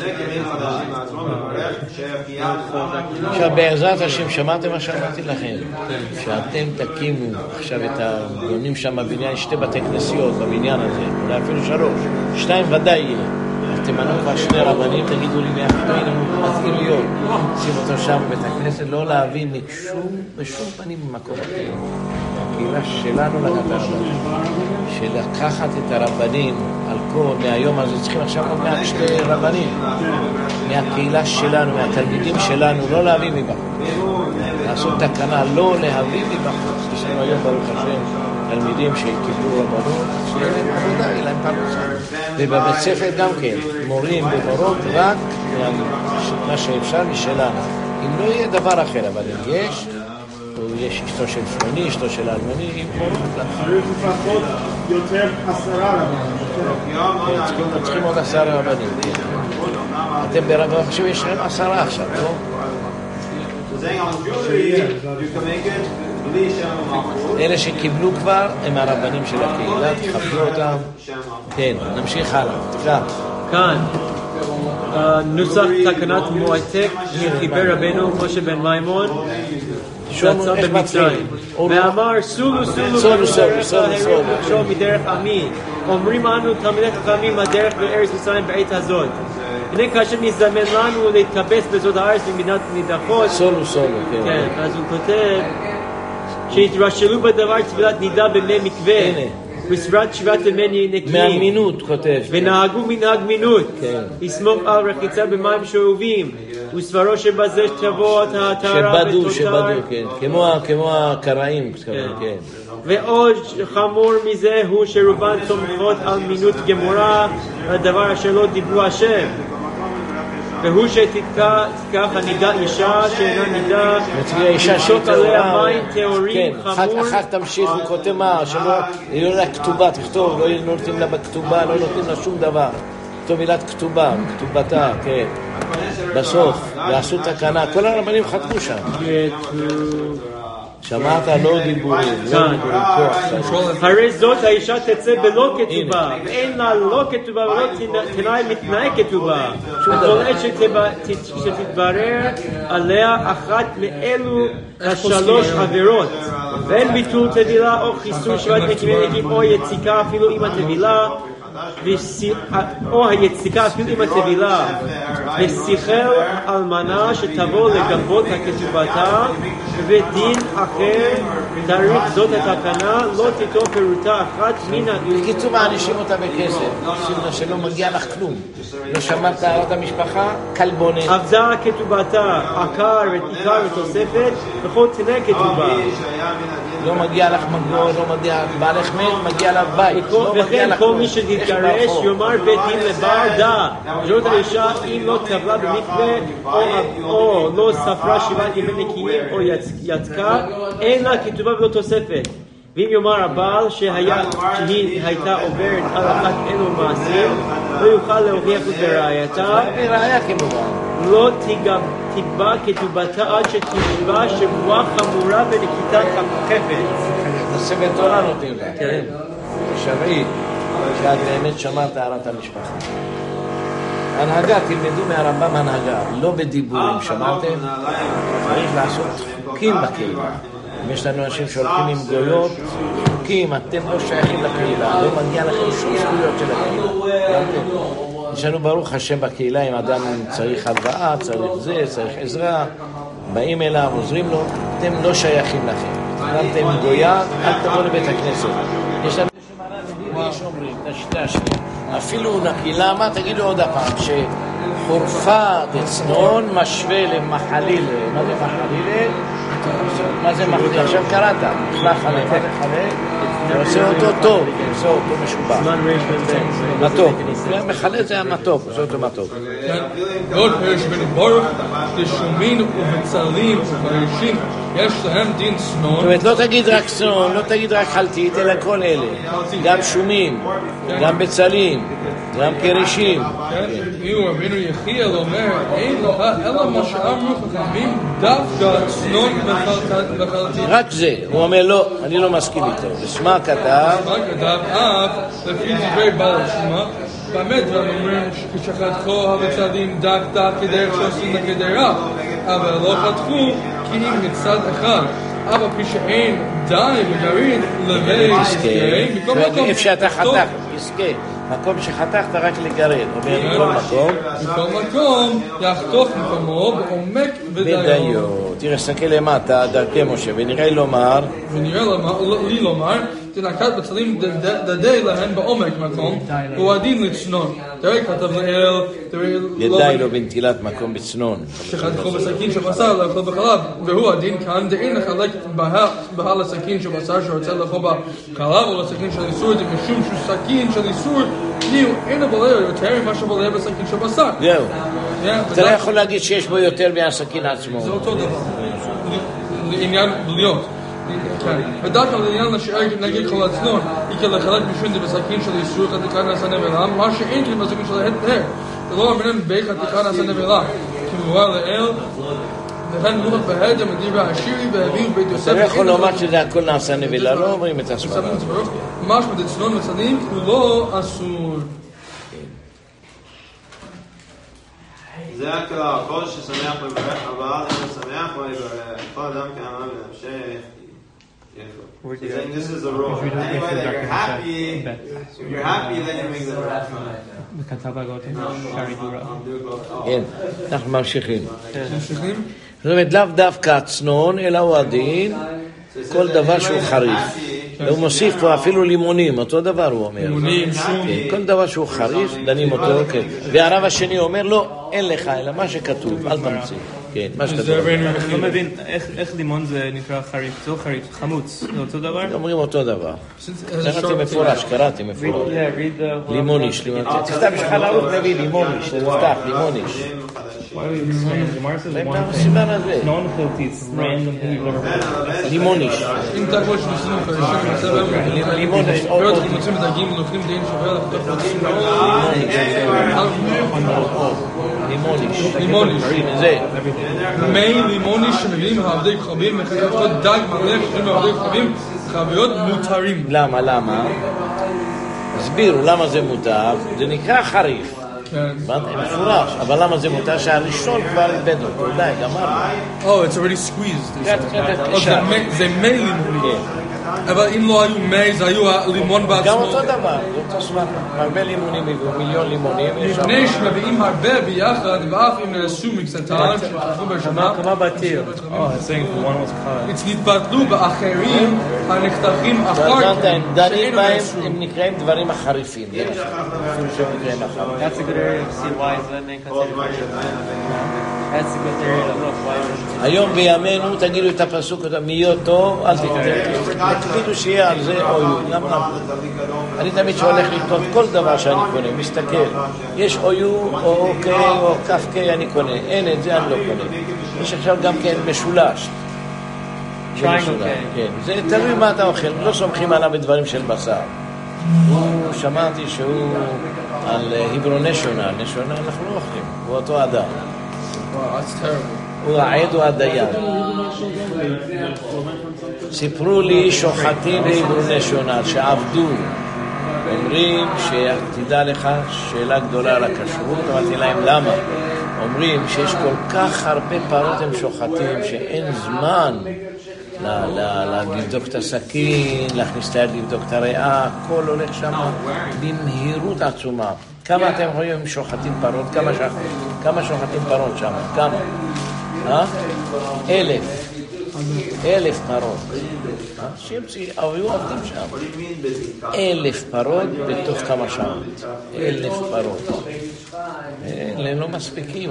עכשיו בעזרת השם, שמעתם מה שאמרתי לכם? שאתם תקימו עכשיו את הבונים שם בבניין, שתי בתי כנסיות בבניין הזה, אולי אפילו 3, 2 ודאי יהיה. תמנו כבר 2 רבנים, תגידו לי מתאים להיות. שים אותו שם בבית הכנסת, לא להביא בשום פנים במקום אחר. הקהילה שלנו לגבי שלקחת את הרבנים על כל, מהיום הזה צריכים עכשיו עוד מעט 2 רבנים מהקהילה שלנו, מהתלמידים שלנו, לא להביא מבחוץ, לעשות תקנה, לא להביא מבחוץ. יש לנו היום ברוך השם תלמידים שקיבלו רבנות, שיהיה להם עבודה, יהיה להם פרנסה. ובבית ספר גם כן, מורים ומורות רק מה שאפשר משלנו. אם לא יהיה דבר אחר, אבל אם יש אשתו של פלוני, אשתו של אלמוני, עם מורות לך. צריך לפחות יותר 10 רבנים. צריכים עוד 10 רבנים. אתם ברבנות חושבים יש להם 10 עכשיו, לא? אלה שקיבלו כבר הם הרבנים של הקהילה, תכבדו אותם. כן, נמשיך הלאה. תקרא. כאן נוסח תקנת מועתק שחיבר רבנו משה בן מימון שיצא במצרים ואמר סולו מדרך עמי, אומרים אנו תלמידי חכמים הדרך בארץ ישראל בעת הזאת. הנה כאשר נזדמן לנו להתקבץ בזאת הארץ במדינת נידחות. סולו, כן, אז הוא כותב שהתרשלו בדבר תפילת נידה במי מקווה וסברת שבעת ימי נקיים מהמינות כותב ונהגו מנהג מינות לסמוך על רחיצה במים שאובים וסברו שבזה תבוא הטהרה שבדו, כמו הקראים. ועוד חמור מזה הוא שרובן תומכות על מינות גמורה, הדבר אשר לא דיברו השם, והוא שתיקח הנידה אישה שאינה נידה ותשוק עליה מים טהורים חמור. אחר תמשיך, הוא כותב מה, שלא יהיה לה כתובה, תכתוב, לא נותנים לה בכתובה, לא נותנים לה שום דבר. כתוב מילת כתובה, כתובתה, כן. בסוף, יעשו תקנה, כל הרבנים חתמו שם. שמעת? לא דיבורים, כוח. הרי זאת האישה תצא בלא כתובה, ואין לה לא כתובה ולא תנאי מתנאי כתובה. וכל עת שתתברר עליה אחת מאלו 3 עבירות, ואין ביטול טבילה או חיסור שבעת נקיים או יציקה אפילו עם הטבילה, או היציקה אפילו עם הטבילה, ושיכל אלמנה שתבוא לגבות הכתובתה, ודין אחר תאריך זאת התקנה, לא תיתן פירוטה אחת מן בקיצור מענישים אותה בכסף, סימנה שלא מגיע לך כלום, לא שמרת טהרת המשפחה, כלבונת. אבדה כתובתה, עקר ועיקר ותוספת, וכל תנה כתובה. לא מגיע לך מגור, לא מגיע, בעלך מת, מגיע לה בית. וכן כל מי שתתגרש יאמר בית דין לבר דעת. זאת האישה אם לא טבלה במקווה או לא ספרה 7 ימים נקיים או יצקה, אין לה כתובה ולא תוספת. ואם יאמר הבעל שהיא הייתה עוברת על אחת אלו מעשים, לא יוכל להוכיח את ראייתה. בראיה כמובן. לא תתבע כתובתה עד שתשבע שבועה חמורה בנקיטת החפץ. זה בתורה נותנים לה. כן. תשבעי, שאת באמת שמרת הערת המשפחה. הנהגה, תלמדו מהרמב"ם הנהגה, לא בדיבורים, שמרתם? צריך לעשות חוקים בקהילה. אם יש לנו אנשים שהולכים עם גויות, חוקים, אתם לא שייכים לקהילה, לא מגיע לכם שום זכויות של הקהילה. יש לנו ברוך השם בקהילה, אם אדם צריך הלוואה, צריך זה, צריך עזרה, באים אליו, עוזרים לו, אתם לא שייכים לכם. אתם גויה, אל תבוא לבית הכנסת. יש לנו שאומרים, אפילו נקי, למה? תגידו עוד הפעם, שחורפה דצנון משווה למחליל. מה זה מחליל? מה זה מחליל? עכשיו קראת, מחלח עליהם, מה זה חלק? זה עושה אותו טוב, עושה אותו משובח. מתוק. מחלל זה המתוק, עושה אותו מתוק. עוד פרש בן ברוך, לשומין ובצלים ובראשים, יש להם דין צנון. זאת אומרת, לא תגיד רק צנון, לא תגיד רק חלטית, אלא כל אלה. גם שומים, גם בצלים, גם קרישים. ואילו רבינו יחיאל אומר, אין לך אלא מה שאמרו חכמים דווקא צנון וחלטית. רק זה. הוא אומר, לא, אני לא מסכים איתו. ושמה כתב? מה כתב? לפי דברי בעל השמה, באמת דברים אומרים שחתכו הבצלים דק כדרך שעושים לקדרה, אבל לא חתכו כי אם מצד אחד, אבל פי שאין די בגרעין לבי עסקי, מכל מקום איפה שאתה חתך, עסקי, מקום שחתכת רק לגרד, אומר מכל מקום, מכל מקום יחתוך מקומו בעומק ודיו. תראה, סתכל למטה, דרכי משה, ונראה לי לומר, תנקט בצלים דדי להן בעומק מקום, הוא הדין לצנון. תראה כתב לאל, ידעי לו בנטילת מקום בצנון. שחתכו בסכין של בשר לאכול בחלב, והוא הדין כאן דאין לחלק בהה לסכין של בשר שרוצה לאכול בחלב או לסכין של איסור, זה משום שסכין של איסור אינו בולע יותר ממה שבולע בסכין של בשר. זהו. אתה לא יכול להגיד שיש בו יותר מהסכין עצמו. זה אותו דבר. לעניין בליות. ודווקא לעניין לשאר נגיד כל הצנון, היא כלחלק משום זה בסכין של איסור חתיכה נעשה נבלה, מה שאין כי בסכין של ההתר, ולא אמרם בי חתיכה נעשה נבלה, כמובן לאל, וכן מלוכת בהדר מדיבר השירי והביאו בית יוסף. אתה יכול לומר שזה הכל נעשה נבלה, לא אומרים את הסברה. ממש בדצנון וצנים הוא לא אסור. זה הכלל, כל ששמח מברך, אבל אם הוא שמח הוא יברך. כל אדם כאמר בנפשך. This is the rule. Anyway, that you're happy, if you're happy, then you make the bracha. כן, אנחנו ממשיכים. זאת אומרת, לאו דווקא הצנון, אלא הוא הדין, כל דבר שהוא חריף. הוא מוסיף פה אפילו לימונים, אותו דבר הוא אומר. לימונים, שום. כל דבר שהוא חריף, דנים אותו, כן. והרב השני אומר, לא, אין לך, אלא מה שכתוב, אל תמציא. כן, מה שכתוב. אני לא מבין, איך לימון זה נקרא חריף? זה לא חריף, חמוץ, זה אותו דבר? אומרים אותו דבר. קראתי מפורש, קראתי מפורש. לימוניש, תכתב בשביל לערוך נביא, לימוניש, זה נפתח, לימוניש. הסימן הזה. לימוניש. אם תקבול שניסינו חרישים, לימוניש. פרט מוצאים דגים ולוקחים דין שווה לפתוח מוצאים לימוניש. זה. מי לימוניש שמביאים העבדי כחבים, מחייבות דג מלא, מחייבים העבדי כחבים, חוויות מותרים. למה? הסבירו למה זה מותר, זה נקרא חריף. מפורש, אבל למה זה מותר שהראשון כבר איבד אותו, די, גמרנו. Oh, it's already squeezed. זה מי לימוניש. אבל אם לא היו מי, זה היו הלימון בעצמו. גם אותו דבר, זה אותו זמן, הרבה לימונים הביאו, מיליון לימונים. לפני שמביאים הרבה ביחד, ואף אם נעשו מקצתם, שתחו בשנה. כמה בתיר. נתבטלו באחרים הנחתכים אחר כך. דנים בהם, הם נקראים דברים החריפים. That's a good area to see why is that name considered. That's a good area to look why. היום בימינו תגידו את הפסוק מיות טוב, אל תקפידו שיהיה על זה או יו. אני תמיד שהולך לקנות כל דבר שאני קונה, מסתכל, יש או יו או קיי או כף קיי אני קונה, אין את זה אני לא קונה. יש עכשיו גם כן משולש. זה תלוי מה אתה אוכל, לא סומכים עליו בדברים של בשר. שמעתי שהוא על היברו נשונל אנחנו לא אוכלים, הוא אותו אדם. הוא העד או הדיין. סיפרו לי שוחטים בהיברו נשונל שעבדו, אומרים שתדע לך שאלה גדולה על הכשרות, אמרתי להם למה? אומרים שיש כל כך הרבה פרות הם שוחטים שאין זמן לבדוק את הסכין, להכניס את היד לבדוק את הריאה, הכל הולך שם במהירות עצומה. כמה אתם רואים שוחטים פרות? כמה שוחטים פרות שם? כמה? 1,000 פרות. היו עובדים שם 1,000 פרות בתוך כמה שעות. 1,000 פרות. לא מספיקים.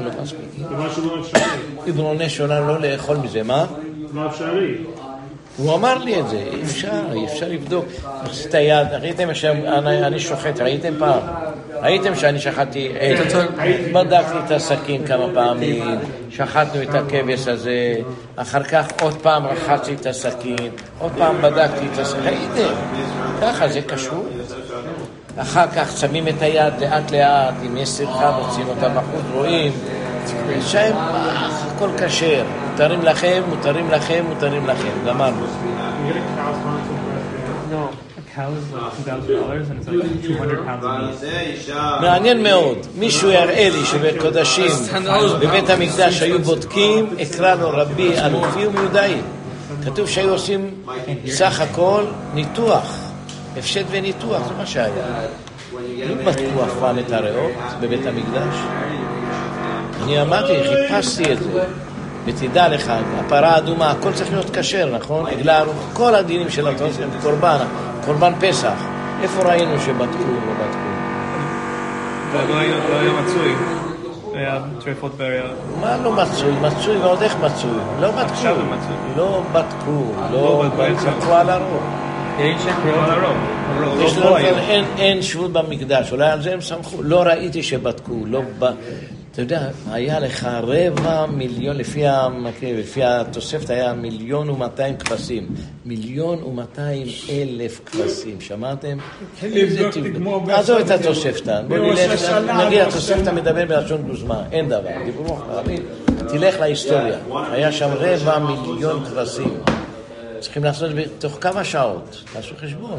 עברוני שונה לא לאכול מזה, מה? מה אפשרי? הוא אמר לי את זה, אפשר לבדוק. נכנס את היד, ראיתם שאני שוחט, ראיתם פעם? ראיתם שאני שחטתי, בדקתי את הסכין כמה פעמים, שחטנו את הכבש הזה, אחר כך עוד פעם רחצתי את הסכין, עוד פעם בדקתי את הסכין, ראיתם? ככה זה קשור. אחר כך שמים את היד לאט לאט, אם יש סרחה מוצאים אותה בחוץ, רואים, שם הכל כשר, מותרים לכם, גמרנו. No, a cow is like $2,000 and it's like 200 pounds of meat. מעניין מאוד, מישהו יראה לי שבקודשים בבית המקדש היו בודקים, אקרא לו רבי אלופי ומיודעי. כתוב שהיו עושים סך הכל ניתוח, הפשט וניתוח, זה מה שהיה. לא בדקו אף פעם את הריאות בבית המקדש. אני אמרתי, חיפשתי את זה. ותדע לך, הפרה האדומה, הכל צריך להיות כשר, נכון? עגלה ארוכה, כל הדינים של התוספות, קורבן פסח. איפה ראינו שבדקו או לא בדקו? ולא היה מצוי. היה טרפות בעיה. מה לא מצוי? מצוי ועוד איך מצוי? לא בדקו. עכשיו הם מצוי. לא בדקו על הרוב. אין שבות במקדש, אולי על זה הם סמכו. לא ראיתי שבדקו, אתה יודע, היה לך 250,000, לפי התוספת היה 1,200,000 כבשים. 1,200,000 כבשים, שמעתם? עזוב את התוספתן. בוא נגיד, התוספתן מדבר בלשון גוזמה, אין דבר. דיברו חברים, תלך להיסטוריה. היה שם 250,000 כבשים. צריכים לעשות בתוך כמה שעות. תעשו חשבון.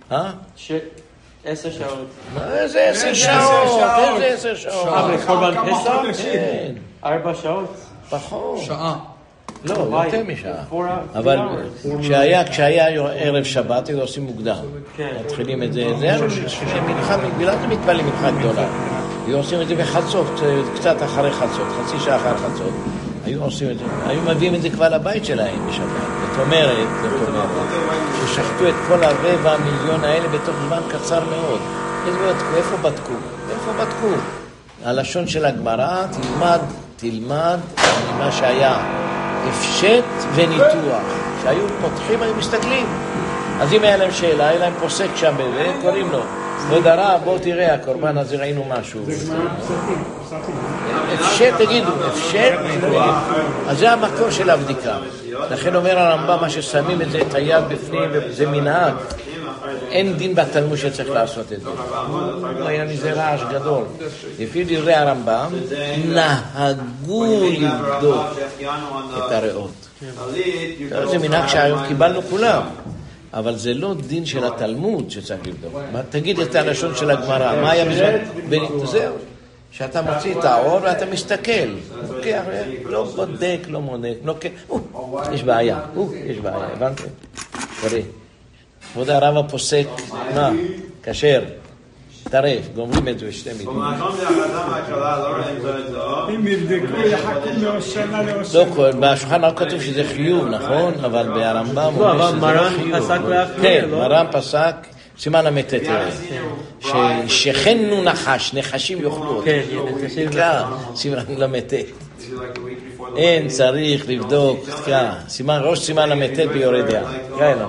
10 שעות. איזה 10 שעות? איזה 10 שעות? קורבן פסח? כן. 4 שעות? פחות. שעה. לא, יותר משעה. אבל כשהיה ערב שבת, היו עושים מוקדם. מתחילים את זה, זה היה מנחה, בגלל זה מתפעלים מנחה גדולה. היו עושים את זה בחצות, קצת אחרי חצות, חצי שעה אחרי חצות. היו עושים את זה, היו מביאים את זה כבר לבית שלהם בשבת. זאת אומרת, ששחטו את כל 250,000 האלה בתוך זמן קצר מאוד. איפה בדקו? הלשון של הגמרא, תלמד ממה שהיה הפשט וניתוח. כשהיו פותחים, היו מסתכלים. אז אם היה להם שאלה, היה להם פוסק שם בזה, קוראים לו. כבוד הרב, בוא תראה, הקורבן הזה ראינו משהו. הפשט, תגידו, אז זה המקור של הבדיקה. לכן אומר הרמב"ם, מה ששמים את זה, את היד בפנים, זה מנהג. אין דין בתלמוד שצריך לעשות את זה. לא היה מזה רעש גדול. לפי דברי הרמב"ם, נהגו לבדוק את הריאות. זה מנהג שהיום קיבלנו כולם. אבל זה לא דין של התלמוד שצריך לבדוק. תגיד את הלשון של הגמרא, מה היה בזמן? זהו, שאתה מוציא את האור ואתה מסתכל. לא בודק, לא מודק, יש בעיה, הבנתם? תראה, כבוד הרב הפוסק, מה? כשר. טרף, גומרים את זה בשתי מילים. במקום להחלטה מהקלה לא רואים זו את זו. אם יבדקו יחכו מהושנה לא, בשולחן ערוך כתוב שזה חיוב, נכון? אבל ברמב"ם לא, אומר אבל שזה לא מרן חיוב. פסק להחמיר, כן, לא? מרן פסק, סימן המתת, שכנו נחש, נחשים יאכלו אותו. כן, נחשים סימן למתת. אין צריך לבדוק, סימן ראש סימן המתת ביורד ים. כאלה.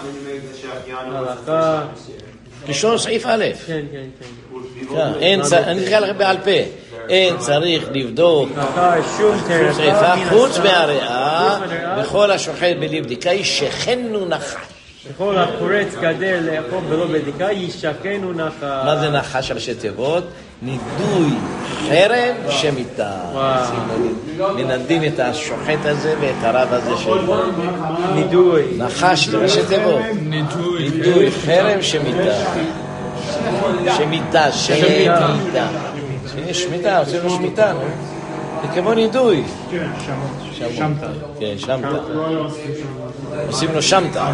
הלכה, ראשון סעיף א', כן, כן, כן. אני אקרא לכם בעל פה, אין צריך לבדוק שום שריפה חוץ מהריאה, וכל השוחט בלי בדיקה ישכנו נחש. וכל הפורץ גדר לאכול ולא בדיקה ישכנו נחש. מה זה נחש ראשי תיבות? נידוי חרם שמיטה. מנדים את השוחט הזה ואת הרב הזה שלו. נידוי. נחש זה ראשי תיבות. נידוי חרם שמיטה. שמיטה. שמיטה, עושים לו שמיטה, נו. זה כמו נידוי. שמתה. כן, שמתה. עושים לו שמתה.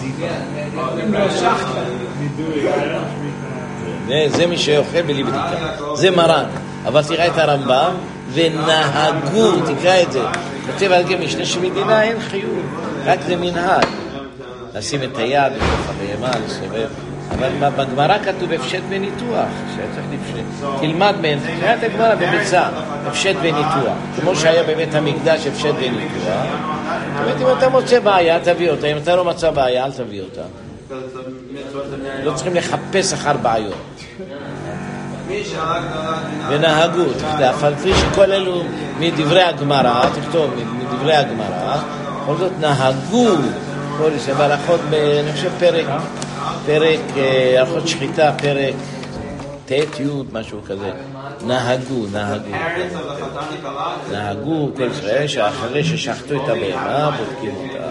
זה מי שאוכל בלי בדיקה. זה מרן. אבל תראה את הרמב"ם, ונהגו, תקרא את זה. כותב על זה משנה שמדינה אין חיוב, רק זה מנהג. לשים את היד בתוך הבהמה, לסובב. אבל בגמרא כתוב הפשט וניתוח, שצריך לפשט. תלמד בין, תראה את הגמרא בביצה, הפשט וניתוח. כמו שהיה בבית המקדש הפשט וניתוח. זאת אומרת, אם אתה מוצא בעיה, תביא אותה. אם אתה לא מצא בעיה, אל תביא אותה. לא צריכים לחפש אחר בעיות. ונהגות, אף על פי שכל אלו מדברי הגמרא, תכתוב מדברי הגמרא, כל זאת נהגו, כל זה בהלכות, אני חושב פרק, הלכות שחיטה, פרק ת' י' משהו כזה, נהגו כל ישראל שאחרי ששחטו את הבהמה בודקים אותה.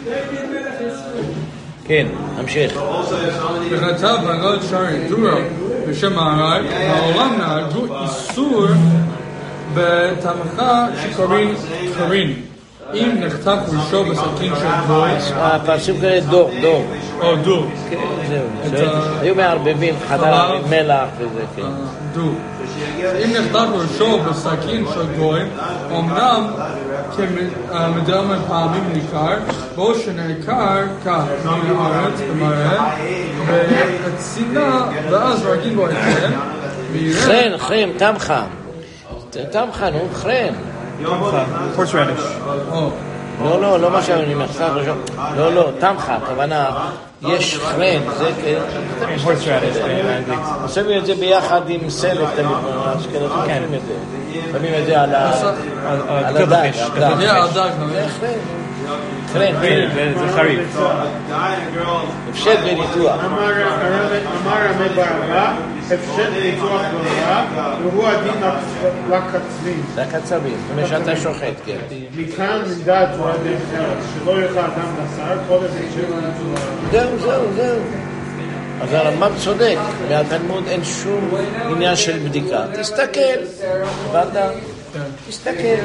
כן, נמשיך. וכתב בגוד שרי דורו בשם הרב, העולם נהגו איסור בתמכה שקוראים קורין. אם נחתך ראשו בסכין של גוי, הפרסים כאלה דור. או דור. זהו, היו מערבבים חדר מלח וזה, כן. דור. אם נחתך ראשו בסכין של גוי, אמנם כמדמה פעמים ניכר, בו שנעקר כך מן הארץ במראה, והצילה, ואז רגיל בו אתכם, חרן, תמכה, נו, חרן. horseradish. לא מה שאני מחסר ראשון. לא, תמכה, הכוונה, יש חרן, זה horseradish באנגלית. עושים את זה ביחד עם סלט, אשכנזים עושים את זה. שמים את זה על הדג. זה חרן. זה חריף. הפשט וניתוח. אמר רבי ברבא, הפשט וניתוח ברבא, והוא הדין לקצבים. לקצבים, זאת אומרת שאתה שוחט, כן. מכאן נמדד מועדי חרס, שלא יאכל אדם בשר, כל הפשט וניתוח. זהו. אז הרמב"ם צודק, מהתלמוד אין שום עניין של בדיקה. תסתכל, הבנת? תסתכל.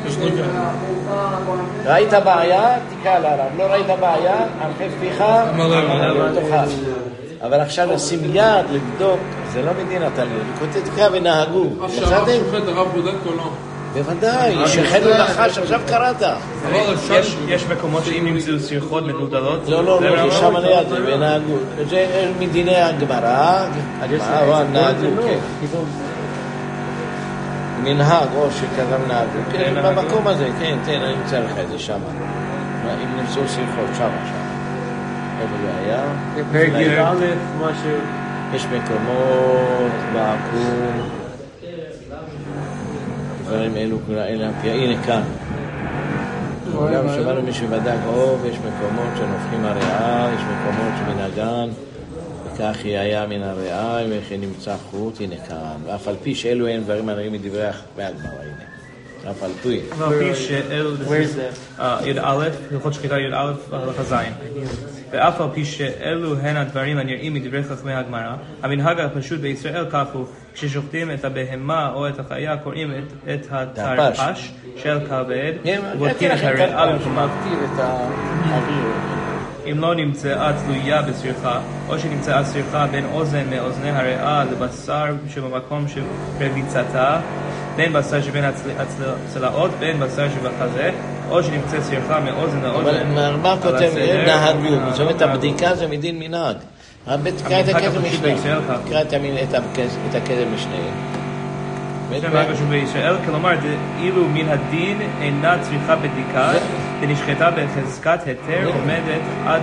ראית בעיה? תקרא לרב. לא ראית בעיה? הרחב פיך? תאכל. אבל עכשיו לשים יד, לבדוק, זה לא מדין התלמוד. תקרא ונהגו. עכשיו השופט הרב בודק או לא? בוודאי, שחנו נחש, עכשיו קראת. יש מקומות שאם נמצאו סרחות מדולדלות? לא, זה שם ליד, זה ונהגו. זה מדיני הגמרא, נהגו, כן. מנהג, או שכזה נהגו, כן, במקום הזה, כן, אני אמצא לך את זה שם. אם נמצאו סרחות, שם. איפה זה היה? פרק א', משהו. יש מקומות, בעקום. דברים אלו, הנה כאן. גם שמענו מישהו בדק, יש מקומות שנופחים הריאה, יש מקומות שמנהגן, וכך היא היה מן הריאה, וכך נמצא חוט, הנה כאן. ואף על פי שאלו אין דברים הנראים מדברי הגמרא, הנה. אף על פי. ואף פי שאלו, י' א', הלכות שחיטה י' א', הלכה ז'. ואף על פי שאלו הן הדברים הנראים מדברי חכמי הגמרא, המנהג הפשוט בישראל כך הוא, כששוחטים את הבהמה או את החיה, קוראים את התרפש של כבד, ובודקים את הריאה במקומה. אם לא נמצאה תלויה בסריחה, או שנמצאה סריחה בין אוזן מאוזני הריאה לבשר שבמקום שברביצתה, בין בשר שבין הצלעות, בין בשר שבחזה, או שנמצא סריחה מאוזן לאוזן. אבל הרמב"ם כותב נהגו, זאת אומרת הבדיקה זה מדין מנהג. תקרא את הכתב משנה. תקרא את הכתב משנה. שם פשוט בישראל, כלומר, אילו מן הדין אינה צריכה בדיקה, ונשחטה בחזקת היתר עומדת עד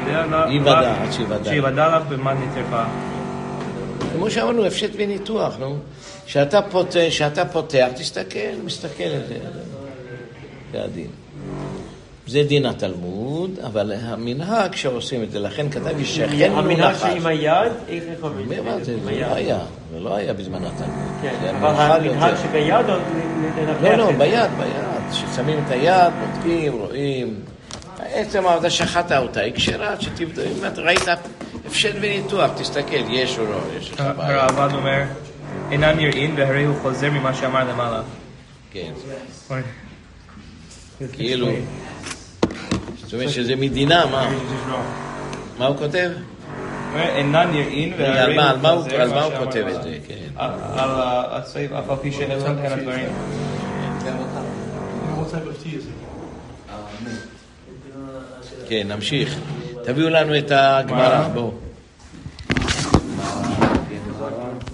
שיוודע לך במה נטרפה. כמו שאמרנו, הפשט וניתוח, נו. שאתה פותח, מסתכל על זה. זה הדין. זה דין התלמוד, אבל המנהג שעושים את זה, לכן כתב שכן המנהג שעם היד, איך חווים? זה לא היה בזמן התלמוד. כן, אבל המנהג שביד או לנפח? לא, ביד. ששמים את היד, בודקים, רואים. עצם העבודה שחטה אותה, היא כשרה, שתבדוק, אם את ראית הפשט וניתוח, תסתכל, יש או לא, יש לך בעיה. הרעב"ד אומר, אינם נראים, והרי הוא חוזר ממה שאמר למעלה. כן. כאילו, זאת אומרת שזה מדינה, מה הוא כותב? אינם נראים, על מה הוא כותב את זה? על הסעיף, אף על פי שאלו הן הדברים. כן, נמשיך. תביאו לנו את הגמרא, בואו.